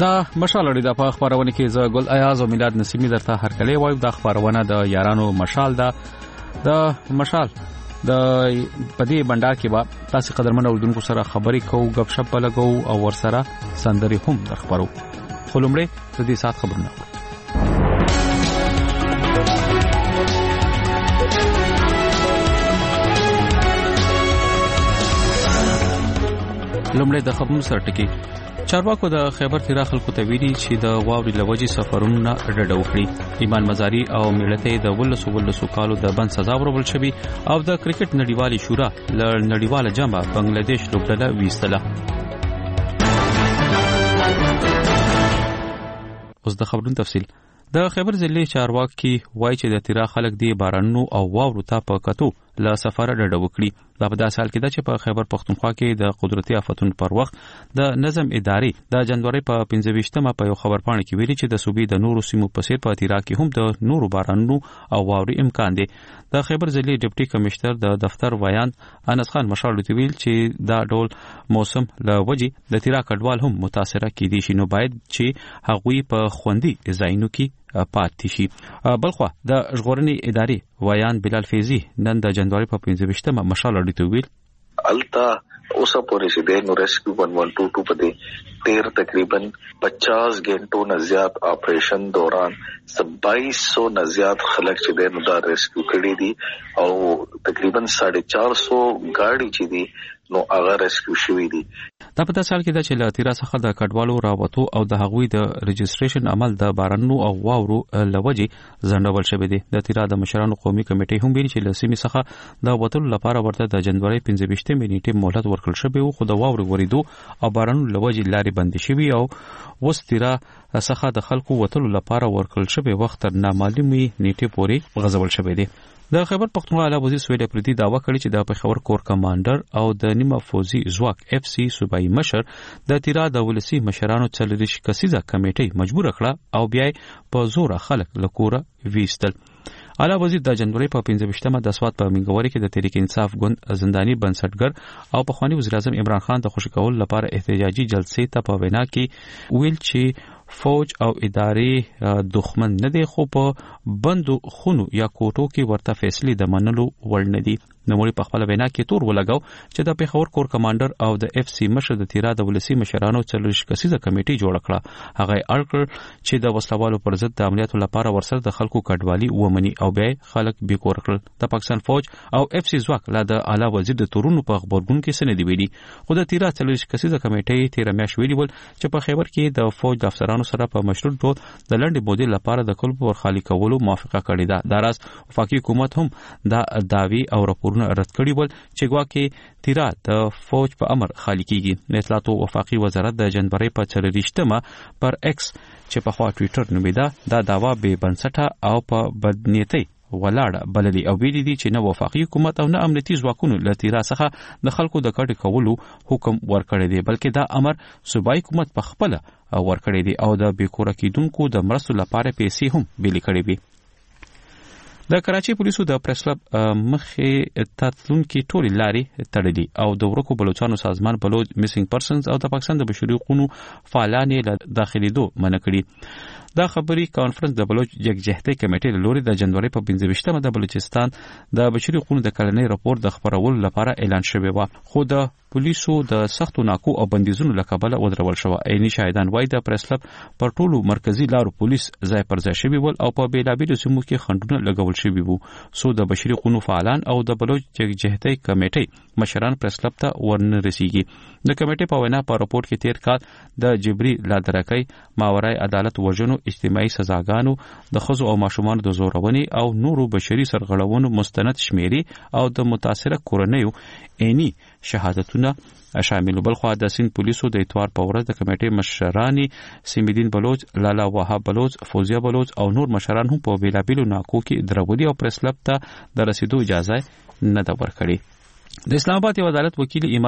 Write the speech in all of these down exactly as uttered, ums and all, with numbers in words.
دا مشال لري د خبرونه کې ز ګل ایاز او میلاد نسیمی درته هر کله وایو د خبرونه د یارانو مشال دا د مشال د پدې بندر کې با تاسو قدرمن اوردونکو سره خبرې کوو غب شپ لګو او ور سره سندري هم درخبرو خلمړې د دې سات خبرونه لومړی د خبرونو سره ټکی چارواکو د خیبر تیرا خلکو ته ویلي چې د واوري لوجي سفرونه ډډه وکړي. ایمان مزاری او ملته د ولسو ولسو کالو د بند سزا ورول شوی او د کرکټ نړیوالي شورا ل نړیواله جامه بنگلاديش لوبډله ویستله. اوس د خبرونو تفصیل. د خیبر ضلع چارواکي وایي چې د تیرا خلک دی بارانونو او واورو ته په کتو لا سفر ډډه وکړي. دا په داسې حال کې ده چې په خیبر پختونخوا کې د قدرتي آفتونو پر وخت د نظم ادارې د جنوري په پنځه ویشتمه په یو خبرپاڼه کې ویلي چې د صوبې د نورو سیمو په څیر په تیرا کې هم د نورو بارانونو او واوري امکان دی. د خیبر ضلع ډیپټي کمشنر د دفتر ویان انس خان مشال ویل چې دا ډول موسم له وجې د تیرا کډوال هم متاثره کیدي شي، نو باید چې هغوی په خوندي ځایونو کې پاتې شي. بلخوا د ژغورنې ادارې ویان بلال فیضی نن د جنوري په پنځه ویشتمه مشال اړیته ویل التا اوسه پورې چې د نو ریسکیو ون ون ټو ټو په دې تیر تقریباً پچاس غنټو نه زیات آپریشن دوران بائیس سو نه زیات خلک چې د نو دا ریسکیو کړي دي او تقریباً ساڑھے چار سو گاڑی چې دي نو هغه ریسکیو شوی دي. دا په تاسو کې د چلا تیرا څخه د کډوالو راوته او د هغوی د رجستریشن عمل د بارانو او واورو لوجي ځنډول شوی دی. د تیرا د مشرانو قومي کمیټې هم ویلي چې لسیمه څخه د وټل لپاره ورته د جنوري پنځه ویشتمه نیټه مهلت ورکړل شوی او خو د واورو وریدو او بارانو لوجي لارې بند شوی او وس تیرا څخه د خلکو وټل لپاره ورکړل شوی وخت تر نامعلومي نیټه پورې غځول شوی دی. د خیبر پختونخوا اعلی وزیر سویل پردي داوا کړی چې د پېښور کور کمانډر او د نیمه فوزي ځواک اف سی صوبایي مشر د تیرا د ولسی مشرانو څلریش کسیزه کمیټې مجبور کړه او بیا په زور خلک لکوره ویستل. اعلی وزیر د جنوري په پنځه ویشتمه د سواد په منګوري کې د تحریک انصاف ګوند زنداني بنسټګر او پخوانی وزیر اعظم عمران خان د خوشی کول لپاره احتجاجي جلسې ته په وینا کې ویل چې فوج او ادارې دښمن نه دی خو په بندو خونو یا کوټو کې ورته فیصله د منلو وړ نه دي. نوموړي په خپل وینا کې تور ولګاو چې د پېښور کور کمانډر او د اف سی مشر د تیرا د ولسی مشرانو څلریش کسیزه کمیټې جوړ کړه. هغه اړکړ چې د وسلوالو پر ضد د عملیاتو لپاره ورسره د خلکو کډوالي ومني او بیا خلک بیکور کړل. د پاکستان فوج او اف سی ځواک لا د اعلی وزیر د تورونو په خبرګون کې سند ویلي خو د تیرا څلریش کسیزه کمیټې تیر میاشت ویلي ول چې په خیبر کې د فوج د افسرانو سره په مشروط ډول د لنډې مودې لپاره د کلب ور خالی کولو موافقه کړې ده. دا راز وفاقي حکومت هم دا داوی او راپورونه رد کړي ول چې ګواکې تیرا د فوج په امر خالی کیږي. اطلاعات او وفاقي وزارت د جنوري په څلریشتمه پر ایکس چې په خوا ټوئیټر نومیدا دا داوا به بنسټه او په بدنیتي ولاړه بللی او ویلي دي چې نه وفاقي حکومت او نه امنیتي ځواکونو له تیرا څخه د خلکو د کډې کولو حکم ورکړی دی بلکې دا امر صوبایي حکومت په خپل ورکړی دی او د بیکوره کیدونکو د مرستو لپاره پیسې هم بیل کړي وي. د کراچي پولیسو د پریس کلب مخې تاتلونکي ټولي لارې تړلي او د ورکو بلوچستان سازمان بلوچ میسینګ پرسنز او د پاکستان د بشري حقوقو فعالانو له داخليدو منع کړي. دا خبري کانفرنس د بلوچ یکجهتۍ کمیټې له لوري د جنوري په پنځه ویشتمه د بلوچستان د بشري حقوقو د کلنۍ راپور د خبرولو لپاره اعلان شوی و خو د پولیسو د سختو ناکو او بندیزونو لکبله ودرول شو. عیني شاهدان وایي د پریس کلب پر ټولو مرکزی لارو پولیس ځای پر ځای شوی ول او په بیلابیلو سیمو کې خنډونه لګول شوی وو. سو د بشري حقوقو فعالان او د بلوچ یکجهتۍ کمیټې مشران پریس کلب ته ورن رسیږي. د کمیټې په وینا په راپور کې تیر کال د جبري لادرکۍ ماورای عدالت وژنو اجتماعي سزاګانو د خزو او ماشومان د زورونې او نورو بشري سرغړونو مستند شمیري او د متاثره کورنیو عیني شهادتونه شامل. بلخوا د سین پولیسو د اتوار په ورځ د کمیټې مشرانی سیمدین بلوچ، لالا وهاب بلوچ، فوزیه بلوچ او نور مشران هم په بیلابیلو ناکو کې درولي او پریس کلب ته د رسیدو اجازه نه ده ورکړې. د اسلام آباد یو عدالت وکیل ایمان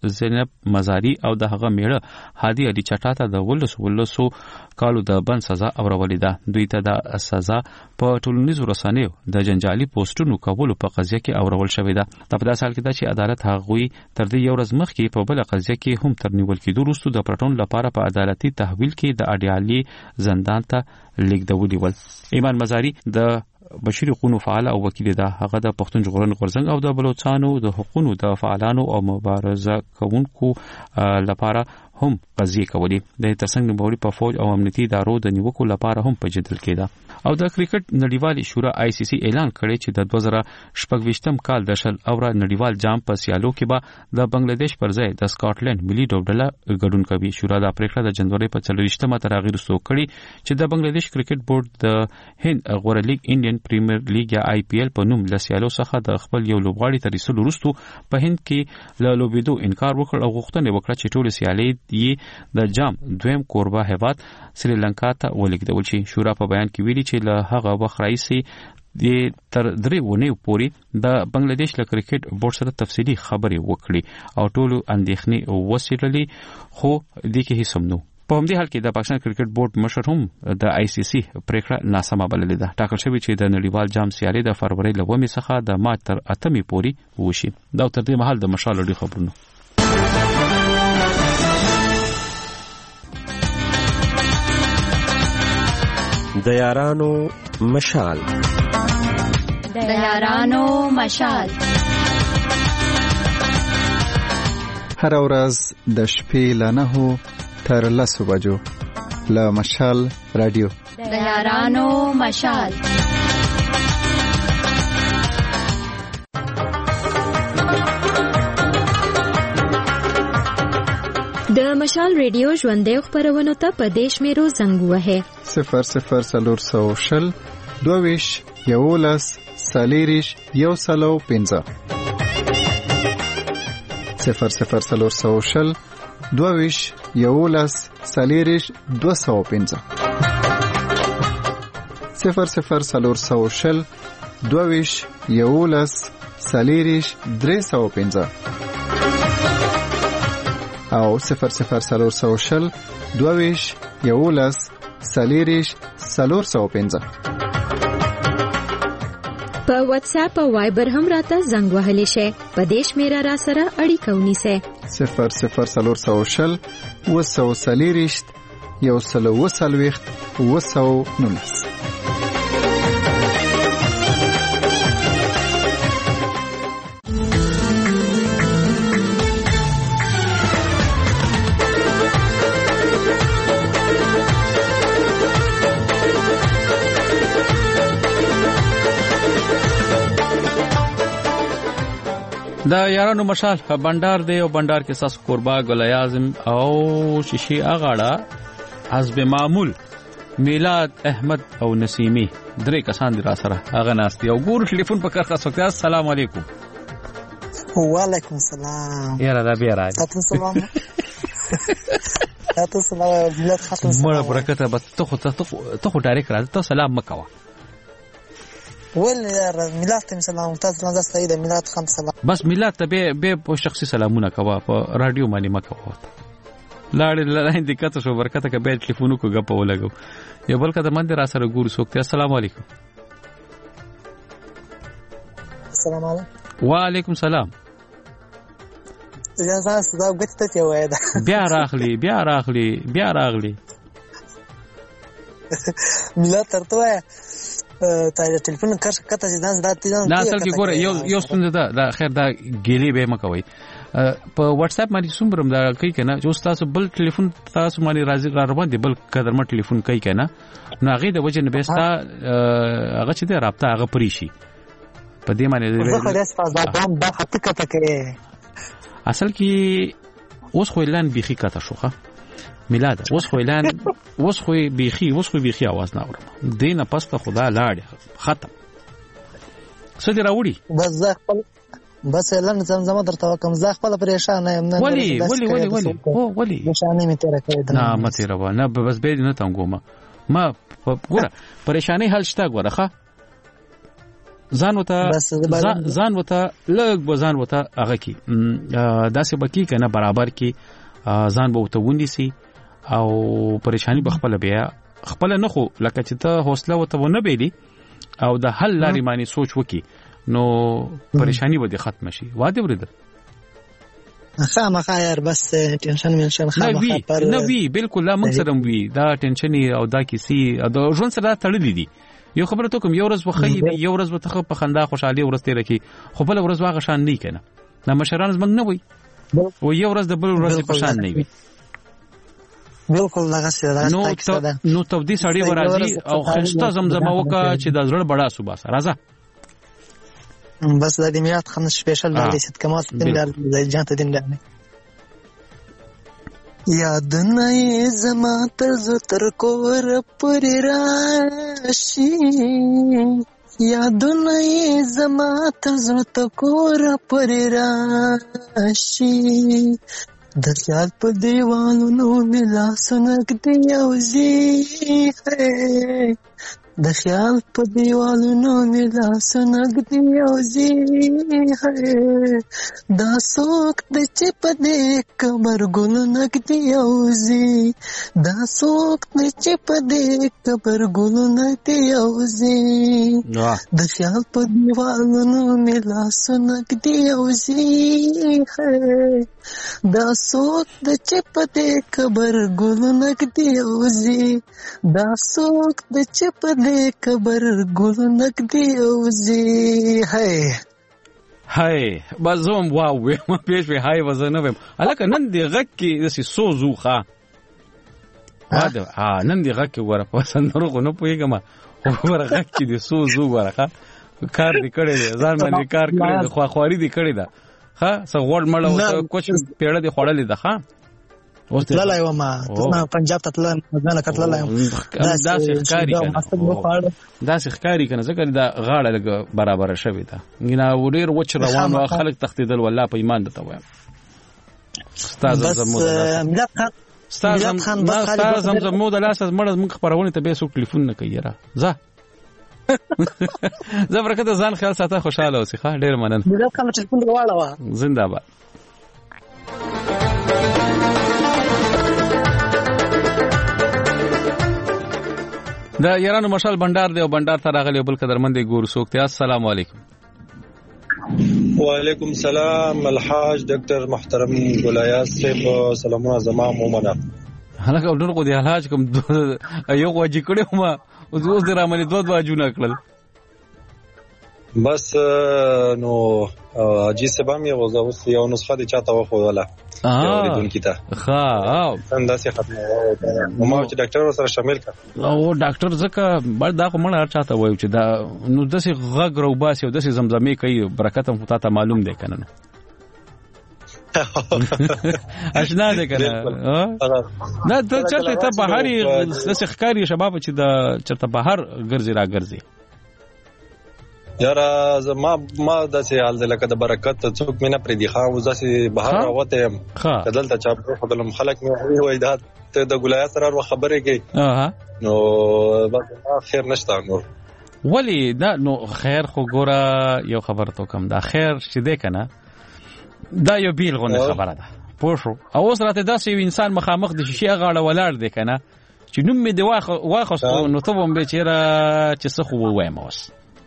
زینب مزاری او د هغه میړه هادي علي چټاته د ولس ولسو کالو د بند سزا اورولې ده. دوی ته د سزا په ټولنیزو رسنیو د جنجالي پوسټونو کولو په قضیه کې اورول شوې ده. په داسې حال کې ده چې عدالت هغوی تر دې یو ورځ مخکې په بل قضیه کې هم تر نیول کېدو وروسته د پټون لپاره په عدالتي تحویل کې د اډیالي زندان ته لیږدولي ول. ایمان مزاری د بشري حقوقو فعال او وکیل ده. هغه د پښتون ژغورنې غورځنګ او د بلوچستانو د حقوقو د فعالانو او مبارزه کوونکو لپاره هم قضیه کوي. د ترڅنګ نوموړي په فوج او امنیتي ادارو د نیوکو لپاره هم په جدل کې ده. او د کرکټ نړیوالې شورا آی سی سی اعلان کړی چې د دوه زره شپږ کال د شل اوره نړیوال جام په سیالو کې به د بنگلاديش پر ځای د سکاټلند ملي لوبډله ګډون کوي. شورا د پریکړه د جنوري په څلورویشتمه تر هغه وروسته کړی چې د بنگلاديش کرکټ بورډ د هند غوړه لیګ انډین پریمیر لیګ یا آی پی ایل په نوم له سیالو څخه د خپل یو لوبغاړي تر رسول وروسته په هند کې له لوبېدو انکار وکړ او غوښتنه وکړه چې ټول سیالي یې د جام دویم کوربه هیواد سریلانکا ته ولیږدول شي. شورا په بیان کې ویلي چې له هغه وخت راځي د تر درې ونیو پورې د بنگلاديش له کرکټ بورډ سره تفصیلی خبرې وکړي او ټول اندېښنې وسیللې، خو د کې هیڅ هم نو. په همدې حال کې د پاکستان کرکټ بورډ مشر هم د آی سی سی پریکړه ناسمه بللې ده. ټاکل شوی چې د نړیوال جام سیالي د فروری له اوومې څخه د مارچ تر اتمې پورې وشي. دا تر دې مهال د مشال لري خبرونه. د یارانو مشال د یارانو مشال هر ورځ د شپې له نهو تر لسو بجو له مشال رادیو د یارانو مشال. د مشال ریډیو ژوندۍ خبرونه ته په دیش میرو زنګ وهه صفر صفر سلور سو شل دوویش یولس سالیریش یو سلو پنځه صفر صفر سلور سو شل دوویش یولس سالیریش دو سو پنځه صفر صفر سلور سو شل دوویش یولس سالیریش درې سو پنځه او صفر صفر سلور سو شل دوویش یولس سالیریش سلور سو پنځه. په واتس اپ او وایبر هم راته زنګ وهلی شي. په دیش میرا را سره اړیکه ونیسه صفر صفر سلور سو شل وسو سالیریش یو سلو وسلويخت وسو نونس. د یارانو مشال بندر دی او بندر کې ساس قربا ګل اعظم او شیشي اغاړه حسب معمول میلاد احمد او نسیمی درې کسان دي را سره هغه ناستي او ګور ټلیفون په کار خاص وکړه. السلام علیکم. وعلیکم السلام. یاره دا بیا راځي. تاسو سلام. تاسو سلام ملت خاطر سلام. مړه برکته بس ته خو ته خو ډایرکټ راځه ته سلام مکوا. ول میلاد ته سلام تاسو لاندې ستایي د میلاد خام سلام. بس میلاد ته به به په شخصي سلامونه کوا په رادیو باندې مکوا. لاړ لاندې دقت شو برکته کې به ټلیفون کو غپ ولګو. یو بل کده من در سره ګور سوکته. السلام علیکم. السلام علیکم. وعلیکم سلام. اجازه صدا غته ته وای دا بیا راغلی بیا راغلی بیا راغلی میلاد ترته تا ټلیفون کار کته ځان داتې نه اصل کې ګوره یو یو ستونزه ده دا خیر دا ګیلې به مکوي په واتس اپ باندې سومبرم دا کوي کنه چې تاسو بل ټلیفون تاسو باندې راځي را باندې بل قدر ما ټلیفون کوي کنه نو هغه د وجه نه بهستا هغه چې د رابطه هغه پرې شي په دې معنی زه خو داس په ځان دا حقیقت کې اصل کې اوس خو اعلان بيخي کاته شوخه میلاد اوس خو اعلان اوس خو بيخي اوس خو بيخي आवाज نه اورم دینه پسته خدا لاړ ختم څه دی راوړي بس زه خپل بس اعلان زمزمه درته کوم زه خپل پریشان یم نه ولی ولی ولی ولی هو ولی پریشانی می تیر کړی نه مته روا نه بس به نه تنګوم ما ګوره پریشانی حل شته ګوره ښه ځان وته ځان وته لږ بزان وته هغه کی داسې بکی کنه برابر کی ځان به وته ونیسي او پریشانی بخپل بیا خپل نه خو لکه چې ته حوصله وته ونه بیلی او د حل لارې معنی سوچ وکي نو پریشانی به ختم شي. واده ورده خامخا یار بس ټینشن منشن خامخا پر نه وی بالکل لا موږ سره وی دا ټینشن او دا کیسي د ژوند سره تړلې دي. یو خبره ته کوم یو ورځ وخی یو ورځ وته په خندا خوشحالي ورځ تیر کی خو بل ورځ واغه شان نه کنه نه مشران زمنګ نه وي او یو ورځ د بل ورځ په شان نه وي. بالکل لږه سره نو ته نو ته دې سړی ورازي او خسته زمزمه وکا چې د زړه بڑا صبح راځه بس د دې میات خن سپیشل د ست کمال دین د جانت دین نه یاد نه زما ته تر کور پر راشي یاد نه زما ته تر کور پر راشي د خیال په دیوالونو ملا سنک دی اوزی د خیال په دیوالونو ملا سنک دی اوزی دا څوک د چې په دې قبر ګل نک دی اوزی دا څوک د چې په دې قبر ګل نک دی اوزی د خیال په دیوالونو ملا سنک دی اوزی دا څوک د چې په دې قبر ګل نک دی اوزی دا څوک د چې په دې قبر ګل نک دی اوزی هاي هاي بازوم واو ما پیش وی هاي وزنه ویم الکه نن دی غک کی دسی سوزو ښا واده ها نن دی غک ور په سندرو کو نه پویګما ور غک کی دی سوزو ورخه کار دی کړي ځان باندې کار کړي خو خواري دی کړي دا ها څو ور مړ او کوم پیړه دی خړلې ده ها اوس لا لا یو ما ته پنجاب ته تل نه کتل لا دا ښکاری کنه دا ښکاری کنه ځکه دا غاړه لګ برابر شوی دا ګنا وریر وچ روان او خلک تختیدل والله په ایمان دته وایم استاد زمود ملت خان استاد خان استاد زمود لاس مړ موږ خبرونه ته به سو ټلیفون نه کوي را ځه زه برکت ځان خیال ساته خوشاله اوسې ښه ډیر مننه ملت خان ټلیفون غواړه زنده باد. دا یارانو مشال بندر دی او بندر ته راغلی بل قدرمن دی ګور سوک ته السلام علیکم. وعلیکم السلام الحاج ډاکټر محترم ګلایاس صاحب سلامونه زما مومنه هغه ډور کو دی الحاج کوم یو واجی کړو ما اوس درامل دوه دوه جون کړل بس نو اجي سبام یو اوس یو نسخه دي چاته وخو ولا اه دن کیته ها څنګه سي ختمه نو ما چې ډاکټر سره شامل کړ او ډاکټر زکه بل دا کومه هر چاته وایو چې دا نو دسي غږ رو باسي او دسي زمزمه کوي برکت هم ته معلوم دی کنه اشنا ده کنه نه ته چرته ته بهاري دسي ښکاری شباب چې دا چرته بهر ګرځي را ګرځي یاره ما ما داسې حال دی لکه د برکت څوک مې نه پرېږدي ښه اوس داسې بهر راوتی یم که دلته چا پرېښودلم خلک مې وایي دا ته د ګلایه سره هر وخت خبرې کوي نو بس خیر نشته نور ولې دا نو خیر خو ګوره یو خبر ته کوم دا خیر چې دی که نه دا یو بیل غونې خبره ده پوه شو او اوس راته داسې یو انسان مخامخ د شیشې غاړه ولاړ دی که نه چې نوم مې دې واخیستو نو ته به هم بېچېره چې څه خو ووایم اوس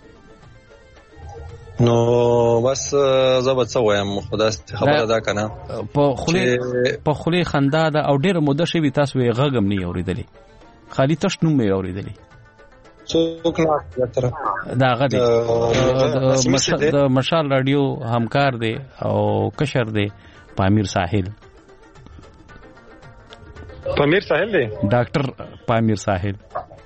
نو بس زه به څه وایم خو داسې خبره ده که نه په خولې خندا ده او ډېره موده شوي تاسو یې غږ هم نه یې اورېدلی خالي تش نوم مې یې اورېدلی څوک نه د هغه دی د مشال راډیو همکار دی او کشر دی پامیر ساحل پامیر ساحل دی ډاکټر پامیر ساحل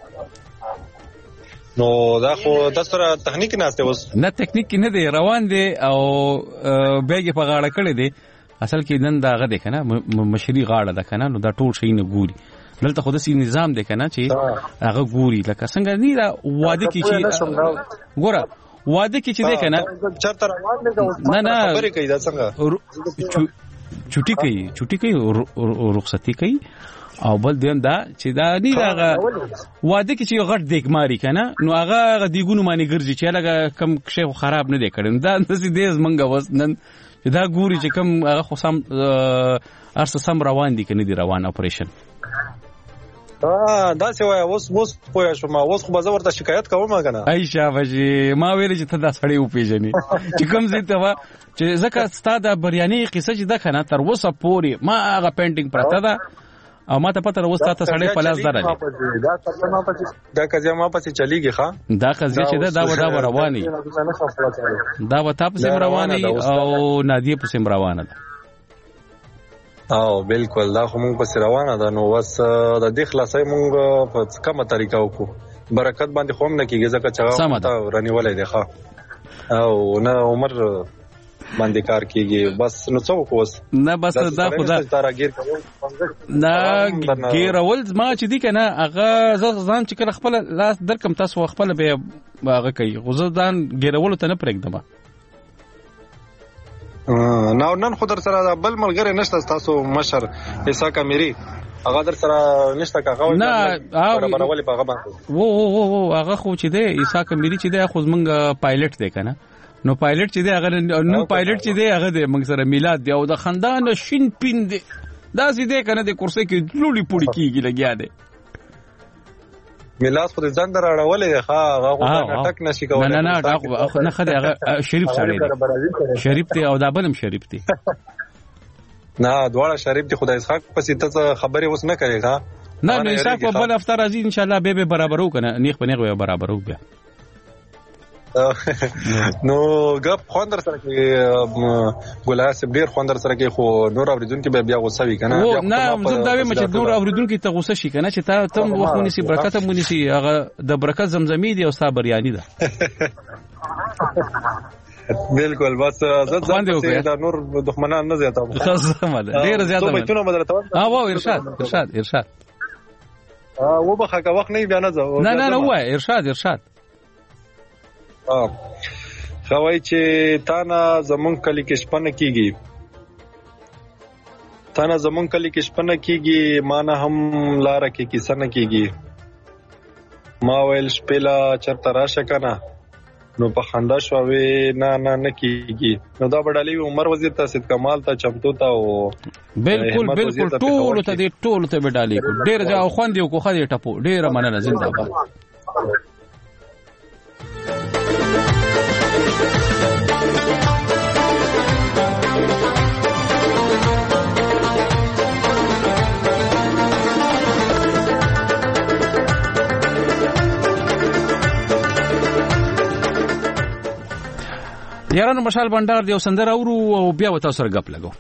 نو دا خو د سره تخنیک نه استه اوس نه تکنیک نه دی روان دی او بیګ په غاړه کړی دی اصل کې نن دا غده کنه مشری غاړه ده کنه نو دا ټول شي نه ګوري دلته خو د سي نظام دی کنه چې هغه ګوري لکه څنګه نه دا واده کې چې ګوره واده کې چې دی کنه چرته روان دی نه نه خبرې کوي دا څنګه چټي کوي چټي کوي رخصتي کوي او بل دیم دا چې دا نه هغه واده کې چې غټ دیګماري کنه نو هغه دیګونو باندې ګرځي چې هغه کم شی خراب نه دی کړي دا د دې زمنګ وسنن دا ګوري چې کم هغه خو سم ارس سم روان دي کنه دي روان اپریشن ا دا څه وای اوس اوس پوه شو ما اوس خو به زورته شکایت کوم کنه عائشہ بجي ما ویل چې ته دا سړی و پیژنې چې کوم زی ته وا چې زکه ستاده بریاني قصه چې دا کنه تر وسه پوری ما هغه پینټینګ پرته ده او ما ته پته راوسته ته سړی په لاس درلې دا قضیه ما پچې دا قضیه ما پچې چلیږي ښا دا قضیه چې دا دا و رواني دا و تاسو سم رواني او نادیه په سم روانه ده او بالکل دا خو موږ په روانه ده نو وس د دې خلاصې موږ په کومه طریقه وکړو برکت باندې خو هم نه کیږي ځکه چې هغه رنیولې ده ښا او نه عمر باندې کار کیږي بس نو څوک وس نه بس دا خدا نه ګیرول ما چې دی کنه هغه ځان چې کله خپل لاس درکم تاسو خپل به هغه کوي غوځدان ګیرول ته نه پرېږدم نو نن خو در سره بل ملګری نشته تاسو مشر ایسا کمیری هغه در سره نشته کاغه نه برابرولې په هغه باندې وو وو وو هغه خو چې دی ایسا کمیری چې دی خو زمونږ پایلټ دی کنه نو پایلټ چې دی هغه نو پایلټ چې دی هغه د موږ سره میلاد دی او د خندان شین پین دی دا سې دی کنه د کرسي کې لولي پوری کیږي لګیا دی میلاد خو ځان دراړولې ښا هغه ټک نشي کولای نه نه نه نه خدای هغه شریف سره دی شریف دی او دا بلم شریف دی نه دواړه شریف دی خدای اسحاق پسې ته خبرې اوس نه کوي ښا نه نو اسحاق په بل افطار ازي ان شاء الله به به برابرو کنه نیخ په نیغه برابرو بیا نو غپ خوندر سره کې ګلاس ډیر خوندر سره کې خو نور اوریدونکو به بیا غوسه وی کنه نه زه دا وایم چې نور اوریدونکو ته غوسه شي کنه چې تا تم وښونی سي برکت هم ونی سي هغه د برکت زمزمي دی او صابریانی ده بالکل بس زه ځم دا نور دښمنان نه زیاتم خاصه ډیر زیاته مې ته بدلته ها وو ارشاد ارشاد ارشاد ا و به حق وخت نه بیا نه نه نه نه وای ارشاد ارشاد خوای چې تا نه زمون کلی کې شپنه کیږي تا نه زمون کلی کې شپنه کیږي ما نه هم لار کې کیسه نه کیږي ما ویل شپلا چرته راشه کنه نو په خندا شوې نه نه نه کیږي نو دا بډالي عمر وزیر ته سید کمال ته چمتو تا او بالکل بالکل ټول ته دې ټول ته بډالي ډېر ځا خوند یو کو خدي ټپو ډېر مننه زنده‌باد یارانو مشال بندر دیو سندر اورو او بیا وتا سره غپ لګو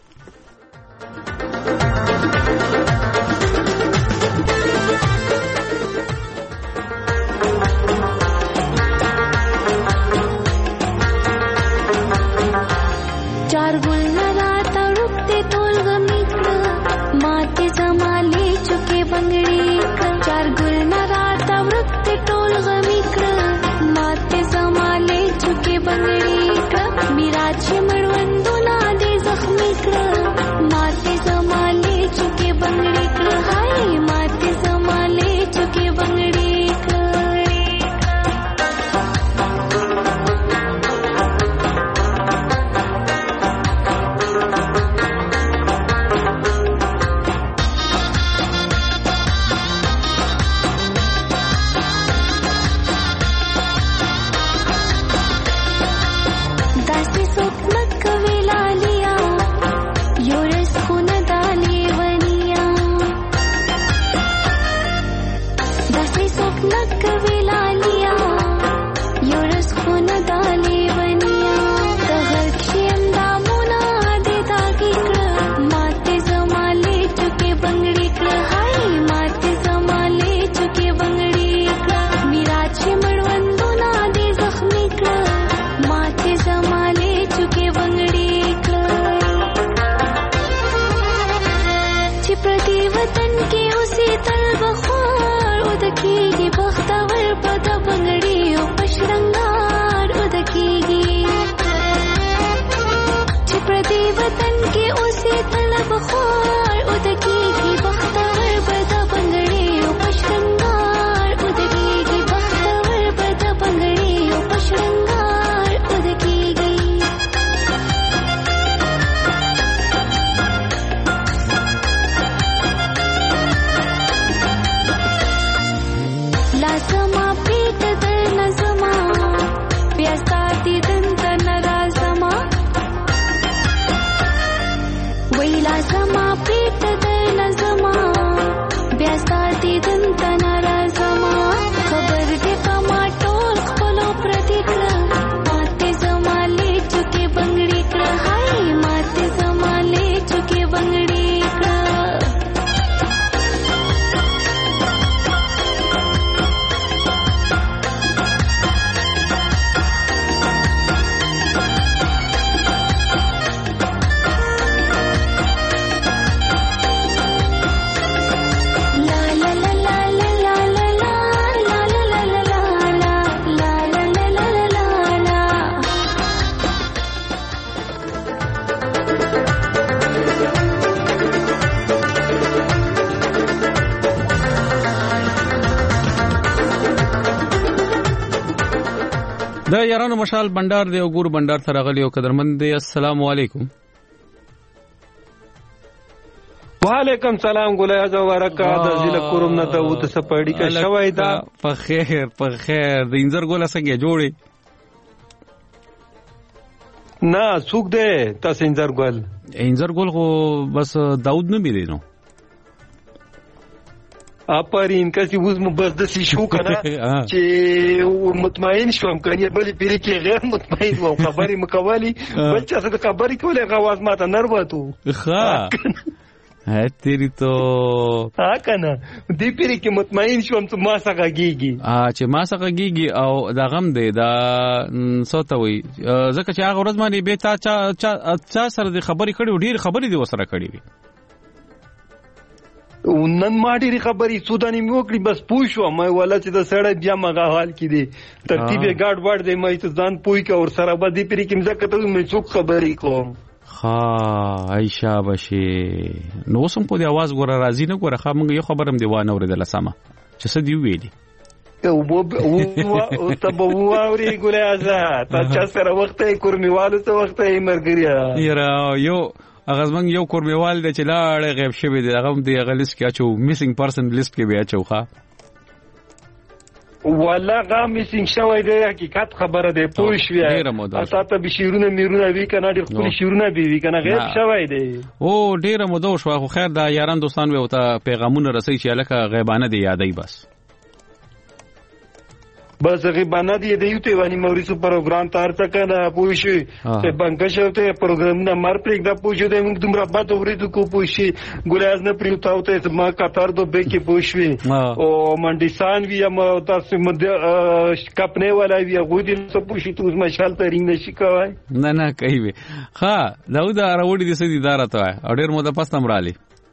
चार गुल रात रुकते तोल गमिक माते जमाले चुके बंगड़ी चार गुल रात रुकते तोल गमिक माते जमाले चुके बंगड़ी मिराची मड़वंदो ना दे जख्मी माते जमाले चुके बंगड़ी हाय माते जमाले चुके बंगड़ी वतन के उसी तल बखार उदकी बख्तवर पदब د یارانو مشال بندر دی او ګور بندر ته راغلی او قدرمن دی. السلام علیکم. وعلیکم سلام ګولای از ورکا د ضلع کوروم نه ته وته سپړی کا شوی دا په خیر په خیر د انځر ګول څنګه جوړي نه څوک دی تاسو انځر ګول انځر ګول خو بس داود نه میری نو اپرین کسي وز مو بس د سی شو کنه چې مطمئن شوم کنه بلې پیری کې غیر مطمئن وو خبري مکوالي بل څه د خبري کولې غواز ماته نرواتو ښه ہے تیری تو ها کنه دی پیری کې مطمئن شوم ته ما څنګه گیږي ا چې ما څنګه گیږي او دا غم دی دا سوتوي ځکه چې هغه ورځ باندې به تا چا چا سره د خبري کړي ډیر خبري دی وسره کړي وي نن ما ډېری خبرې سودانی مې وکړي بس پوه شوم مې ولا چې د سړی بیا مغه حال کې دی ترتیب یې ګاډ واډ دی مې ته ځان پوه کې اور سره به دې پرې کې مزه کته مې څوک خبرې کوم ها عائشہ بشي نو سم په دې आवाज ګوره راځي نه ګوره خا موږ یو خبرم دی وانه اوریدل سما چې څه دی ویلي او او او ته به ووري ګولې آزاد تا سره وخت یې کورمیوالو ته وخت یې مرګریا یرا یو اغه زمنګ یو کورمیوال دی چې لاړ غیب شوی دی هغه دی هغه لیست کې اچو میسنګ پرسن لیست کې بیا اچو ښا ولا غا میسنګ شوی دی حقیقت خبره دی پوه شوی تاسو ته به شیرونه میرونه وی کنه ډیر خپل شیرونه بي وی کنه غیب شوی دی او ډیر مودو شو خو خیر دا یاران دوستان وي او ته پیغامونه رسي چې الکه غیبانه دی یادای بس بس غیبانه دی د یو ته ونی موریسو پروګرام تار تک نه پوښي ته بنګ شوته پروګرام نه مر پرېګ دا پوښي د موږ دومره بد اورېدو کو پوښي ګولاز نه پریوتاو ته ما قطر دو به کې پوښي او منډیسان وی ام تاسو مد کپنه ولا وی غوډي څه پوښي تو مشال ته رینګ نشي کوي نه نه کوي ها داود راوړي د سدي اداره ته او ډېر مو د پستم رالي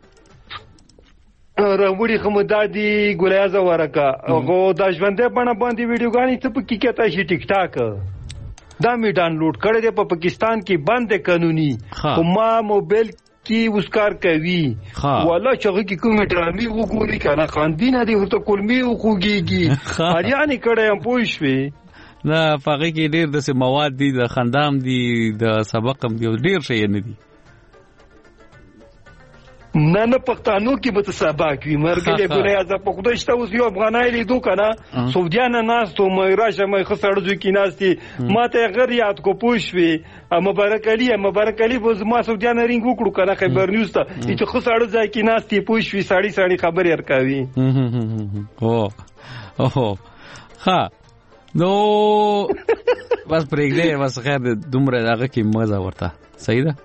راوړي خمدادي ګولیاز ورکا غو د ژوندې بڼه باندې ویډیوګانی ته په کې کته شي ټیک ټاک دا می ډاونلوډ کړی دی په پاکستان کې بند قانوني خو ما موبایل کې وسکار کوي ولا چې کې کوم ډرامي وګوري کنه خاندینه دی ورته کولمي وخوږيږي اړیانې کړه هم پوه شوي نه فقې کې ډېر د مواد دي د خندام دي د سبقم دی ډېر شي نه دي نه نه پښتنو کې به سبق وي مرګلې ګورې از په خدای شته اوس یو افغانای لیدو کنه سعودیان نه ته مې راشه مې خسړځو کې ناستي ماته غیر یاد کو پوښوي مبارک علي مبارک علي به ما سعودیان رینګ وکړو کنه خبر نیوز ته چې خسړځ ځای کې ناستي پوښوي ساړي ساړي خبرې ورکوي او او ها نو بس پرېږدې بس خیر دومره هغه کې مزه ورته صحیح ده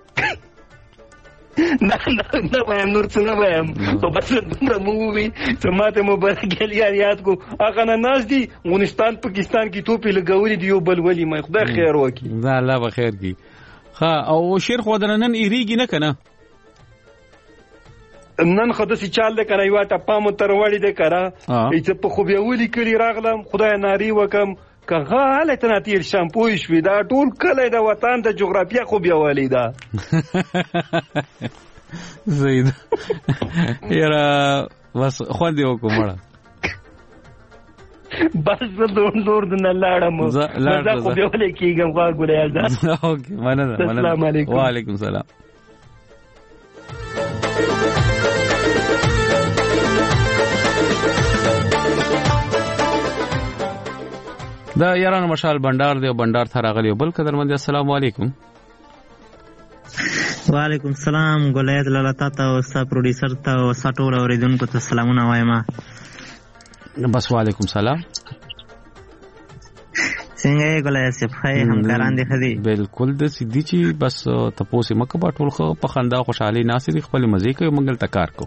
نه نه نه وایم نور څه نه وایم په بس دومره مووي چې ماته مبارک علي یاد کو هغه نه ناز دي افغانستان پاکستان کې توپې لګولې دی یو بل ولي مې خدای خیر وکړي دا الله به خیر کړي ها او شیر خو درنن ایریږي نه کنه نن خدای سي چال ده کنه یو ټپه مو تر وړي ده کرا چې په خو بیا ولي کړي راغلم خدای ناری وکم که غلط نه تیر شامپو شوي دا ټول کله د وطن د جغرافیه خو بیا والی دا زید یاره بس خو دې وکړه بس دور دور د نه لاړم زه خو بیا ولې کېږم خو ګولې ده اوکې مننه السلام علیکم وعلیکم السلام دا یارانو مشال بندر دی او بندر ته راغلی بل قدرمن السلام علیکم وعلیکم السلام ګولید لاله تاسو او ستا پروډوسر ته او سټور اوریدونکو ته سلامونه وایم بس وعلیکم السلام څنګه یې ګولید صاحب خیر همکاران دي خدي بالکل د سیدی چی بس تاسو مکه با ټول خو په خندا خوشحالي ناسي خپل مزه کوي منګل تکار کو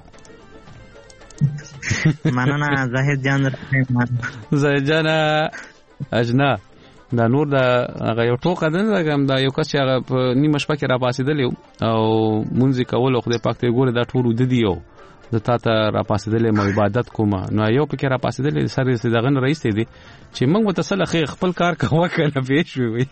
مننه زاهد جان زاهد جان اجنا دا نور دا هغه یو ټوکه ده دا یو کس چې هغه په نیمه شپه کې را پاسېدلی او مونځ کول او خدای پاک ته ګوره دا ټول ود دی یو د تا ته را پاسېدلی مو عبادت کوم نو یو پکې را پاسېدلی سره دغه نه رئیس دی چې موږ متصل خپل کار کوه کنه پیښ وي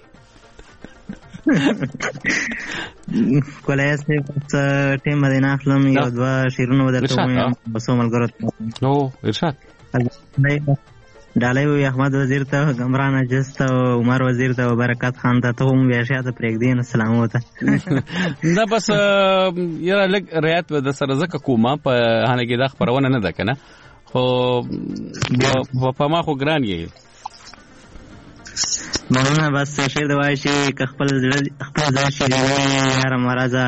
کولای شي چې ټیم مدینه خپلم یو دوا شیرونه ودرته وایم بسو ملګرو نو ارشاد ډالۍ وي احمد وزیر ته، عمران عجز ته، عمر وزیر ته، برکت خان ته، ته هم بیا شاته پرېږدې نو سلام وته. دا بس یاره لږ رعایت به د سره ځکه کومه په هانګې دا خپرونه نه ده که نه، خو په ما خو ګران یې مولانا بس شعر د وایي چې که خپل زړه خپل زړه چې دی نه وي یاره مه راځه،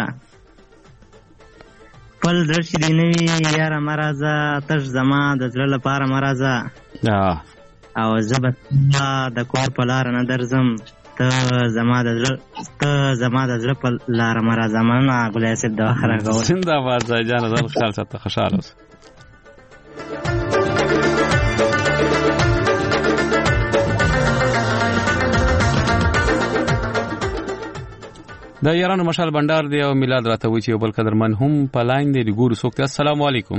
خپل زړه چې دی نه وي یاره مه راځه، تش زما د زړه لپاره مه راځه، او زه به د کور په لاره نه درځم، ته زما د زړه ته زما د زړه په لاره مه راځه. مننه ګلای صاحب د وخت راکول. زنده‌باد ځای جانه، ځان خیال ساته، خوشحاله اوسه. دا یارانو مشال بندر دی او میلاد راته وی چې یو بل قدرمن هم په لاین دی. ګورو څوک ته. السلام علیکم.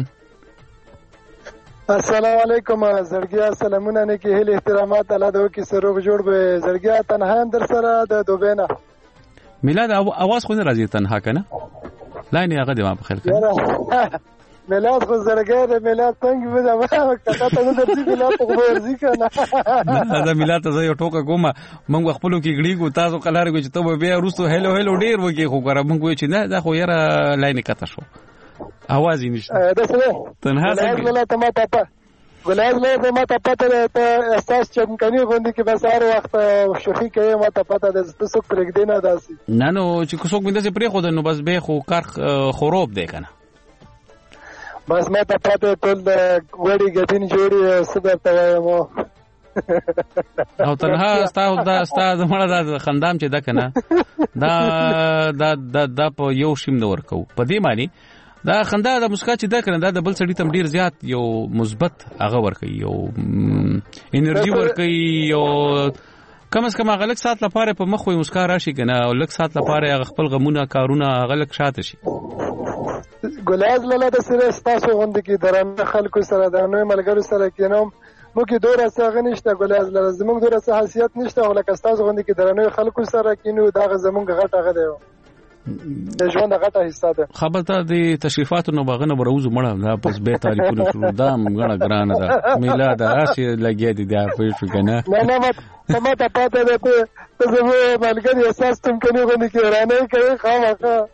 السلام علیکم. زړګیا سلامونه نه کې هله احترامات الله دو کې سروب جوړ به. زړګیا تنها هم در سره د دوبینا. میلاد اواز خو نه راځي تنها کنه؟ لاین هغه دی ما په خیر کړ. میلاد خو زړګیا میلاد څنګه به دا کته ته درځي میلاد خو ورځي کنه. دا میلاد ته یو ټوکه کومه موږ خپل کې غړي تاسو قلار کو چې ته بیا روسو هلو هلو ډیر وږي خو ګره موږ چې نه دا خو یاره لاین کته شو اواز یې نشته. دا څه تنها څنګه لا ته ما ته ګلاب له ما ته پته ته احساس چمکني غوندي کې بس هر وخت شوخي کوي ما ته پته د څه پرګدې نه داسي نه نو چې څوک مینده پرې خو نو بس به خو کار خراب دی کنه. بس ما ته پته ټول د وړي غدين جوړي صدر ته وایم او تنها ستاسو دا ستاسو مړه د خندام چې دا کنه دا دا دا په یو شیم نور کو په دې معنی دا خندا د مسکا چې دا کنه دا د بل سړی تم ډیر زیات یو مثبت هغه ورکي یو انرژي ورکي یو کم از کم هغه لک سات لپاره په مخ وي مسکا راشي کنه او لک سات لپاره هغه خپل غمونه کارونه هغه لک شاته شي. ګلاز لاله د سره ستاسو غوند کې درنه خلکو سره د نوې ملګرو سره کینوم مو کې دوره څنګه نشته ګلاز لاله زموږ دوره څه حیثیت نشته او لکه ستاسو غوند کې درنه خلکو سره کینو دا زموږ غټه غده د ژوند غټه حصہ ده. خبرته د تشریفاتو نو باغنه بروز مړه دا پس به تاریخونه شروع دا مګړه ګرانه ده میلاد راشي لګي دي دا په شو کنه نه نه ما ته پته ده ته زموږ ملګری احساس تم کني غوندي کې ورانه کوي خامخا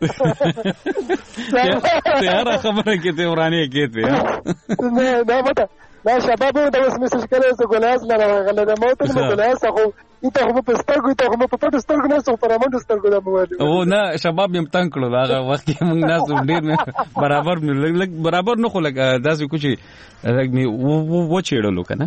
ته هر خبره کې ته ورانه کېته نه نه مته دا شباب د اوس میسج کړي چې ګلاس لره غلره موت نه ګلاس خو ته خو په سترګو ته خو په پټو سترګو نه څو پر امند سترګو د مواد او نه شباب یم تنگ کړو هغه وخت کې موږ ناس ډیر برابر لګ برابر نه خو لګ داسې کوچی لګ می و چېړلو کنه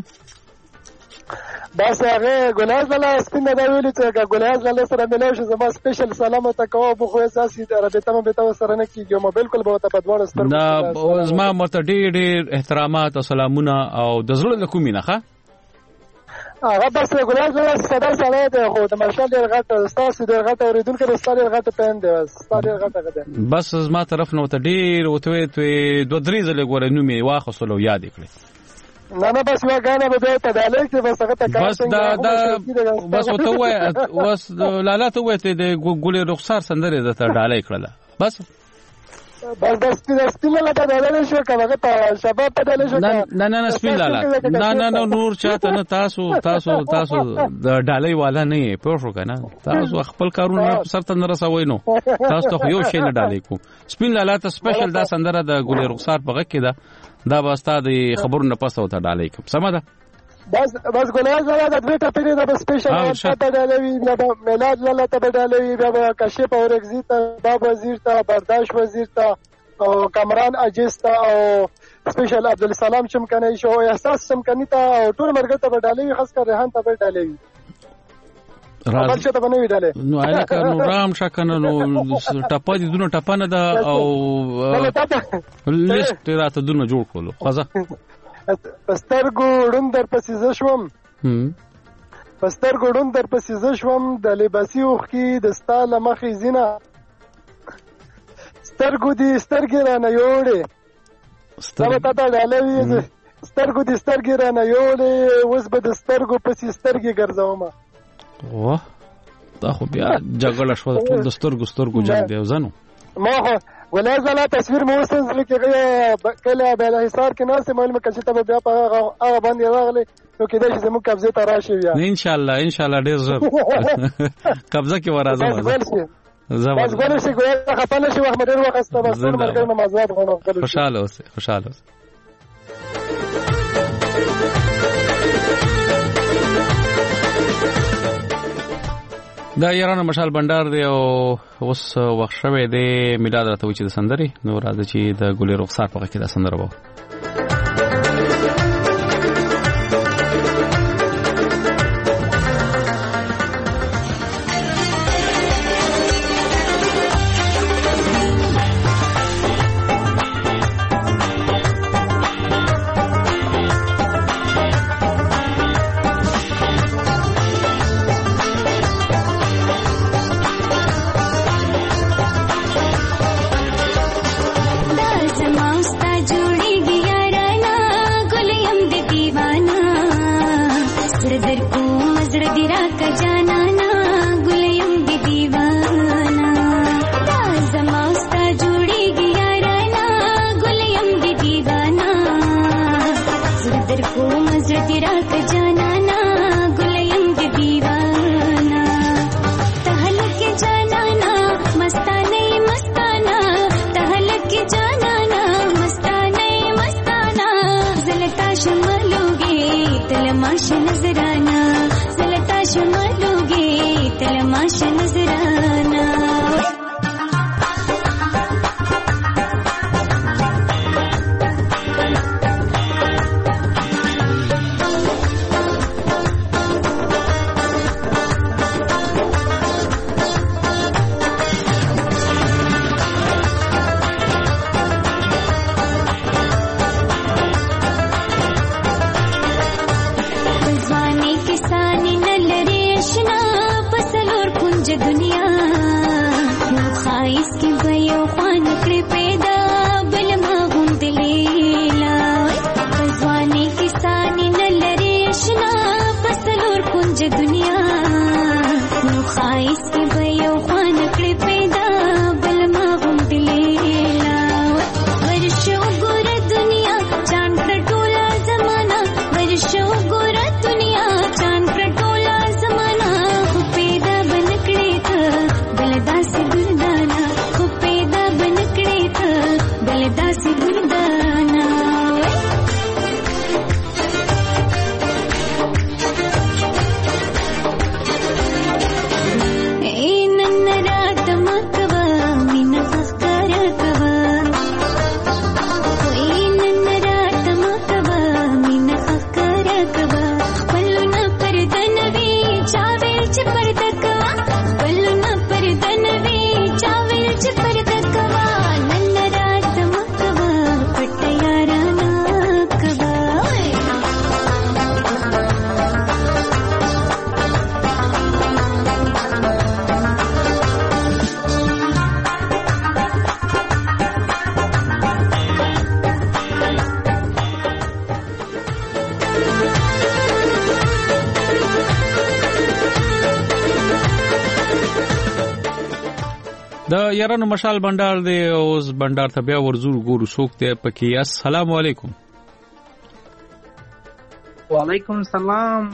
بس هغه ګلاس لاله سپینه دا ویل چې ګلاس لاله سره ملو شو زما سپیشل سلام ته کوم په خو اساسي درته تم به تاسو سره نه کیږي ما بالکل به ته په دواړو سترګو دا زما مرته ډیر ډیر احترامات او سلامونه او د زړه له کومې نه ښه هغه بس ګلاس لاله صدا سره ده خو د مارشال ډیر غټ تاسو ډیر غټ اوریدونکو د ستاره غټ پین دی ستاره ډیر غټ ده بس زما طرف نو ته ډیر وته دوه درې ځله ګورې نو می واخصلو یاد کړی نه نه بس وا غانه به ته دالې کې بس هغه ته بس دا دا بس وته وای بس لاله ته وته د ګولې رخصار سندره ده ته ډالې کړله بس بس بس سپین لاله ته دالې شو کله ته شباب ته دالې شو نه نه نه سپین لاله نه نه نه نور چاته نه تاسو تاسو تاسو د ډالې والا نه پوه شو کنه تاسو خپل کارونه سرته نه رسوي نو تاسو ته یو شی نه ډالې کو سپین لاله ته سپیشل دا سندره د ګولې رخصار په غږ کې ده دا واسطه د خبرو نه پسته وته ډالې کوم سم ده بس بس ګلاز لاله د دوی ته پیری د سپیشل ته ډالې نه میلاد لاله ته ډالې بیا کشف او رگزی ته باب وزیر ته برداشت وزیر ته او کامران عجز ته او سپیشل عبدالسلام چمکنی شو احساس چمکنی ته او ټول مرګ ته ډالې خاص کر ریحان ته ډالې راځي چې ته باندې ویډاله نو الکه نو رام شکنه نو ټپا دي دونه ټپا نه ده او لیست راته دونه جوړ کولو خزه پسترګو ډون در پسې شوم پسترګو ډون در پسې شوم د لباسي اوخ کې د ستاله مخې زینا سترګو دي سترګې را نه یوړې سترګو ته ډالې سترګو دي سترګې را نه یوړې اوس به د سترګو پسې سترګې ګرځوم واه دا خو بیا جګړه شو ټول د سترګو سترګو جنگ دی ځنو ما ولای زلا تصویر مو وستنزل کې کله بل حصار کې ناس معلومه کړي ته بیا په هغه باندې راغلي نو کې دا چې زموږ قبضه ته راشي بیا ان شاء الله ان شاء الله ډیر زر قبضه کې ورازم زبر بس ګورې چې ګویا خپل شي وخت ډیر وخت است بس ټول مرګ نمازات غوڼه خوشاله اوسه خوشاله اوسه دا یارانو مشال بندر دی او اوس وخت شوه دی میلاد راته وچې د سندري نو راځي چې د ګلې رخسار په کې د سندره وو یارانو مشال بندر دی اوس بندر ته بیا ورزور ګورو څوک دی پکې السلام علیکم وعلیکم السلام